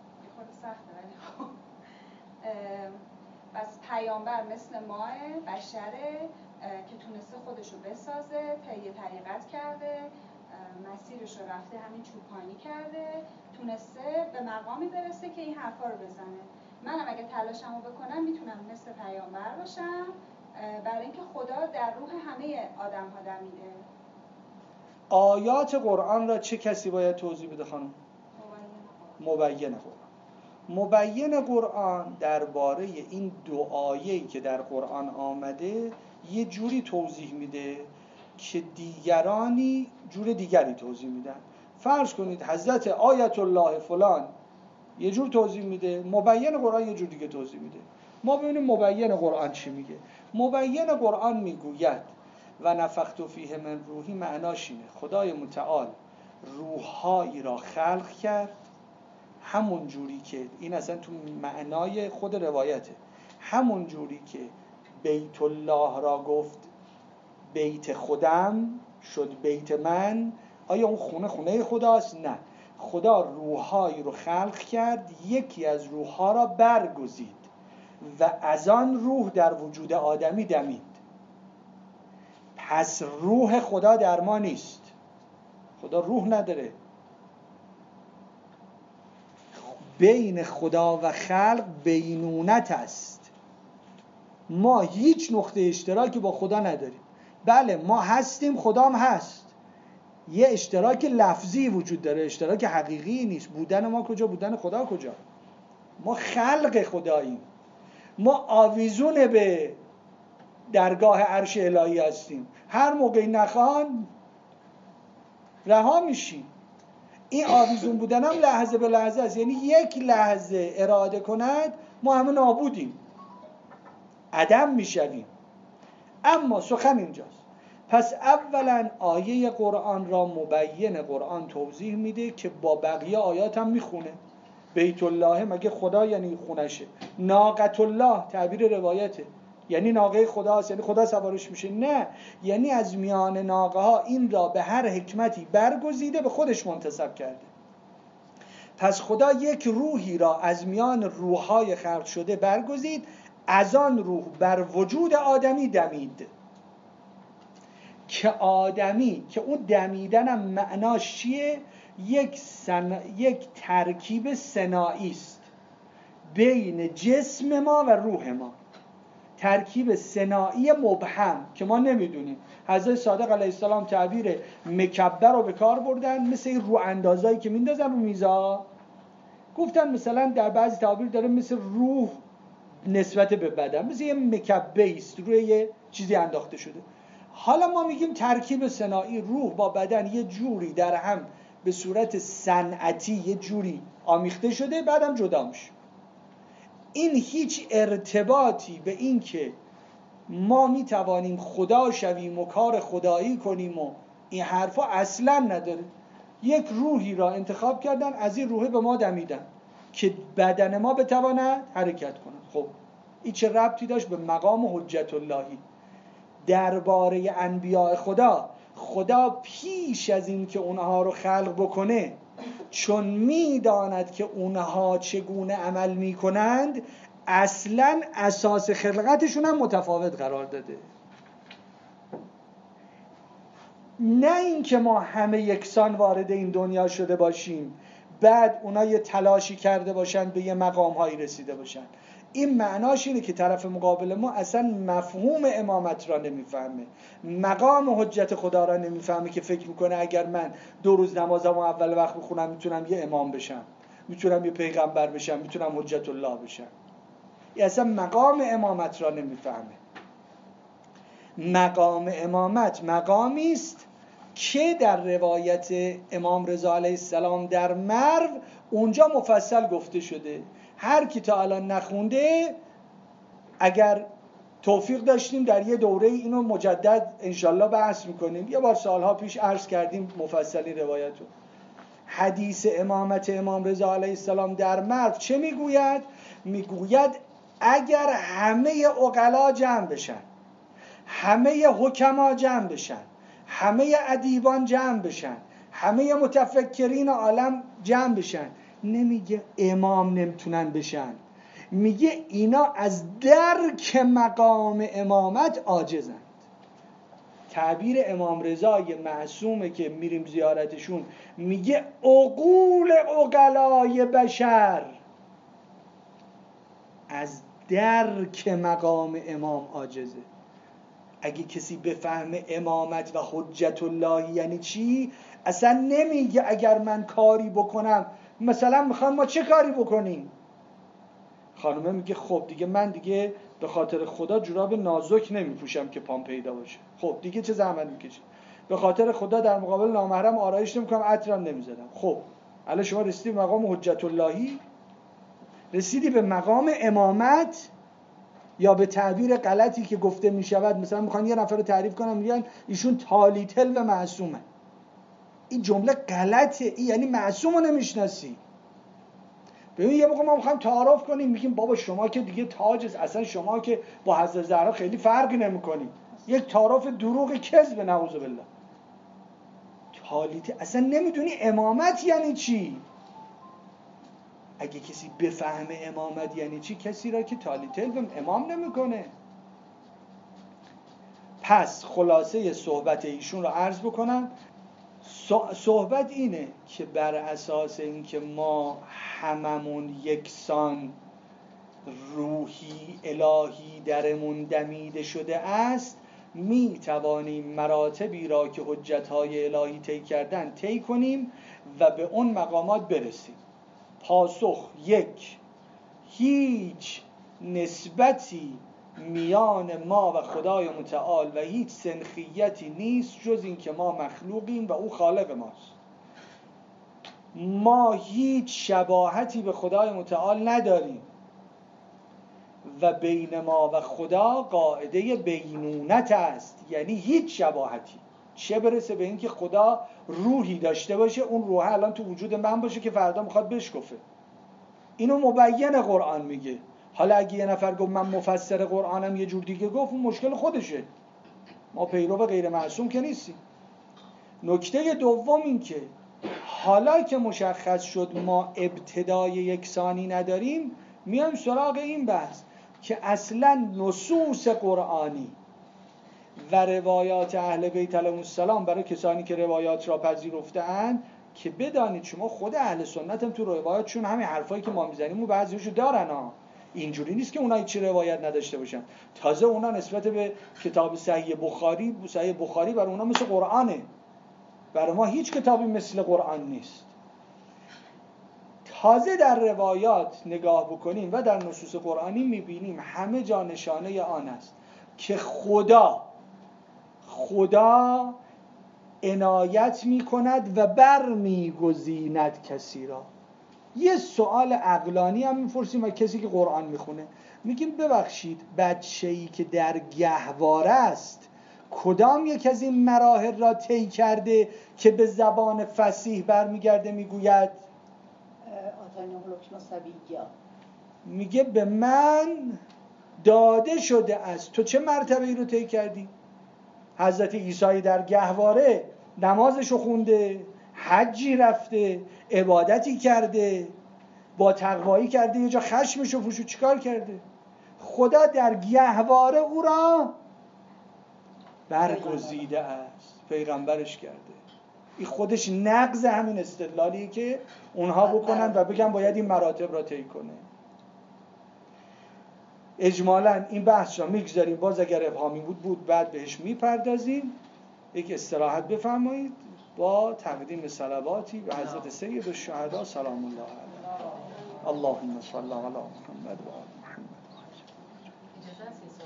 بس پیامبر مثل ماه بشره که تونسته خودشو بسازه، طی طریقت کرده، مسیرش رو رفته، همین چوپانی کرده، تونسته به مقامی برسه که این حرفا رو بزنه. منم اگه تلاشمو بکنم میتونم مثل پیامبر باشم، برای اینکه خدا در روح همه آدم ها دمیده. آیات قرآن را چه کسی باید توضیح بده خانم؟ مبین قرآن. مبین قرآن درباره این دو آیه‌ای که در قرآن آمده یه جوری توضیح میده که دیگرانی جور دیگری توضیح میدن. فرض کنید حضرت آیت الله فلان یه جور توضیح میده، مبین قرآن یه جور دیگه توضیح میده. ما ببینیم مبین قرآن چی میگه. مبین قرآن میگوید و نفخت فیه من روحی معناش اینه خدای متعال روحهایی را خلق کرد همون جوری که این اصلا تو معنای خود روایته، همون جوری که بیت الله را گفت بیت خودم شد بیت من، آیا اون خونه خونه خداست؟ نه، خدا روحهایی رو خلق کرد، یکی از روحها را برگزید و از آن روح در وجود آدمی دمید. پس روح خدا در ما نیست، خدا روح نداره. بین خدا و خلق بینونت است. ما هیچ نقطه اشتراکی با خدا نداریم. بله ما هستیم، خدا هم هست، یه اشتراک لفظی وجود داره، اشتراک حقیقی نیست. بودن ما کجا، بودن خدا کجا؟ ما خلق خداییم، ما آویزون به درگاه عرش الهی هستیم، هر موقع نخوان رها میشیم. این آویزون بودن هم لحظه به لحظه است، یعنی یک لحظه اراده کند ما همه نابودیم، عدم میشویم. اما سخن اینجاست. پس اولا آیه قرآن را مبین قرآن توضیح میده که با بقیه آیات هم میخونه. بیت الله مگه خدا یعنی خونشه؟ ناقت الله تعبیر روایته، یعنی ناقه خداست، یعنی خدا سوارش میشه؟ نه، یعنی از میان ناقه ها این را به هر حکمتی برگزیده به خودش منتسب کرده. پس خدا یک روحی را از میان روحهای خلق شده برگزید، از آن روح بر وجود آدمی دمید. که آدمی، که اون دمیدن هم معناش چیه؟ یک, سن... یک ترکیب ثنایی است بین جسم ما و روح ما، ترکیب ثنایی مبهم که ما نمیدونیم. حضرت صادق علیه السلام تعبیر مکبه رو به کار بردن، مثل این رو اندازایی که میندازن رو میزا، گفتن مثلا در بعضی تعبیر داره مثل روح نسبت به بدن، مثل یه مکبه است روی یه چیزی انداخته شده. حالا ما میگیم ترکیب ثنایی روح با بدن یه جوری در هم به صورت صنعتی یه جوری آمیخته شده، بعدم جدا میشه. این هیچ ارتباطی به این که ما میتوانیم خدا شویم و کار خدایی کنیم و این حرفا اصلا نداره. یک روحی را انتخاب کردن، از این روحه به ما دمیدن که بدن ما بتواند حرکت کنه. خب این چه ربطی داشت به مقام حجت اللهی؟ درباره انبیاء خدا، خدا پیش از این که اونها رو خلق بکنه، چون میداند که اونها چگونه عمل میکنند، اصلا اساس خلقتشون هم متفاوت قرار داده. نه این که ما همه یکسان وارد این دنیا شده باشیم بعد اونا یه تلاشی کرده باشن به یه مقام هایی رسیده باشن. این معناش اینه که طرف مقابل ما اصلا مفهوم امامت را نمیفهمه، مقام حجت خدا را نمیفهمه، که فکر میکنه اگر من دو روز نمازم و اول وقت بخونم میتونم یه امام بشم، میتونم یه پیغمبر بشم، میتونم حجت الله بشم. این اصلا مقام امامت را نمیفهمه. مقام امامت مقامی است که در روایت امام رضا علیه السلام در مرو اونجا مفصل گفته شده. هر کی تا الان نخونده، اگر توفیق داشتیم در یه دوره اینو مجدد انشالله بحث میکنیم. یه بار سالها پیش عرض کردیم مفصلی روایتو. حدیث امامت امام رضا علیه السلام در مرو چه میگوید؟ میگوید اگر همه عقلا جمع بشن، همه حکما جمع بشن، همه ادیبان جمع بشن، همه متفکرین عالم جمع بشن، نمیگه امام نمیتونن بشن، میگه اینا از درک مقام امامت عاجزند. تعبیر امام رضای معصومه که میریم زیارتشون، میگه عقول عقلای بشر از درک مقام امام عاجزه. اگه کسی بفهمه امامت و حجت الله یعنی چی، اصلا نمیگه اگر من کاری بکنم، مثلا میخوام ما چه کاری بکنیم؟ خانومه میگه خب دیگه من دیگه به خاطر خدا جوراب نازک نمیپوشم که پام پیدا باشه، خب دیگه چه زحمت میکشم؟ به خاطر خدا در مقابل نامحرم آرایش نمیکنم، عطرم نمیزدم. خب الان شما رسیدی به مقام حجت اللهی؟ رسیدی به مقام امامت؟ یا به تعبیر غلطی که گفته میشود، مثلا میخوان یه نفر رو تعریف کنم میگن ایشون تالیتل و معصومه. این جمله غلطه، این یعنی معصوم رو نمیشناسی. ببین یه موقع ما میخوایم تعارف کنیم میگیم بابا شما که دیگه تاج است، اصلا شما که با حضرت زهرا خیلی فرقی نمیکنید. یک تعارف دروغ کذب نعوذ بالله. حالیت اصلا نمیدونی امامت یعنی چی. اگه کسی بفهمه امامت یعنی چی، کسی را که تالیت علم امام نمیکنه. پس خلاصه صحبت ایشون رو عرض بکنم. صحبت اینه که بر اساس اینکه ما هممون یکسان روحی الهی درمون دمیده شده است، می توانیم مراتبی را که حجت‌های الهی طی کردن طی کنیم و به اون مقامات برسیم. پاسخ یک، هیچ نسبتی میان ما و خدای متعال و هیچ سنخیتی نیست جز این که ما مخلوقیم و او خالق ماست. ما هیچ شباهتی به خدای متعال نداریم و بین ما و خدا قاعده بینونت است، یعنی هیچ شباهتی. چه برسه به این که خدا روحی داشته باشه، اون روح الان تو وجود من باشه که فردا میخواد بشکفه. اینو مبین قرآن میگه. حالا اگه یه نفر گفت من مفسر قرآنم یه جور دیگه گفت، اون مشکل خودشه. ما پیرو غیر معصوم که نیستیم. نکته دوم این که حالا که مشخص شد ما ابتدای یکسانی نداریم، میایم سراغ این بحث که اصلا نصوص قرآنی و روایات اهل بیت علیهم السلام، برای کسانی که روایات را پذیرفته‌اند که بدانید شما خود اهل سنت هم تو روایاتشون همین حرفایی که ما میزنیم و بعضیشو دارن ها. اینجوری نیست که اونها هیچ روایت نداشته باشن. تازه اونا نسبت به کتاب صحیح بخاری، صحیح بخاری برای اونا مثل قرآنه. برای ما هیچ کتابی مثل قرآن نیست. تازه در روایات نگاه بکنیم و در نصوص قرآنی میبینیم همه جا نشانه آن است که خدا خدا عنایت میکند و بر میگزیند کسی را. یه سوال عقلانی هم میپرسیم و کسی که قرآن میخونه، میگیم ببخشید بچه‌ای که در گهواره است کدام یک از این مراحل را طی کرده که به زبان فصیح برمیگرده میگوید آتانی حکم سبییا، میگه به من داده شده است. تو چه مرتبه ای رو طی کردی؟ حضرت عیسی در گهواره نمازشو خونده، حجی رفته، عبادتی کرده، با تقوایی کرده، یه جا خشمشو فروشو چیکار کرده؟ خدا در گهواره او را برگزیده است، پیغمبرش کرده. این خودش نقض همین استدلالیه که اونها بکنن و بگن باید این مراتب را طی کنه. اجمالاً این بحث را میگذاریم، باز اگر ابهامی بود بود بعد بهش میپردازیم. یک استراحت بفرمایید با تقدیم صلواتی به حضرت سید الشهدا سلام الله علیه. اللهم صل علی محمد و آله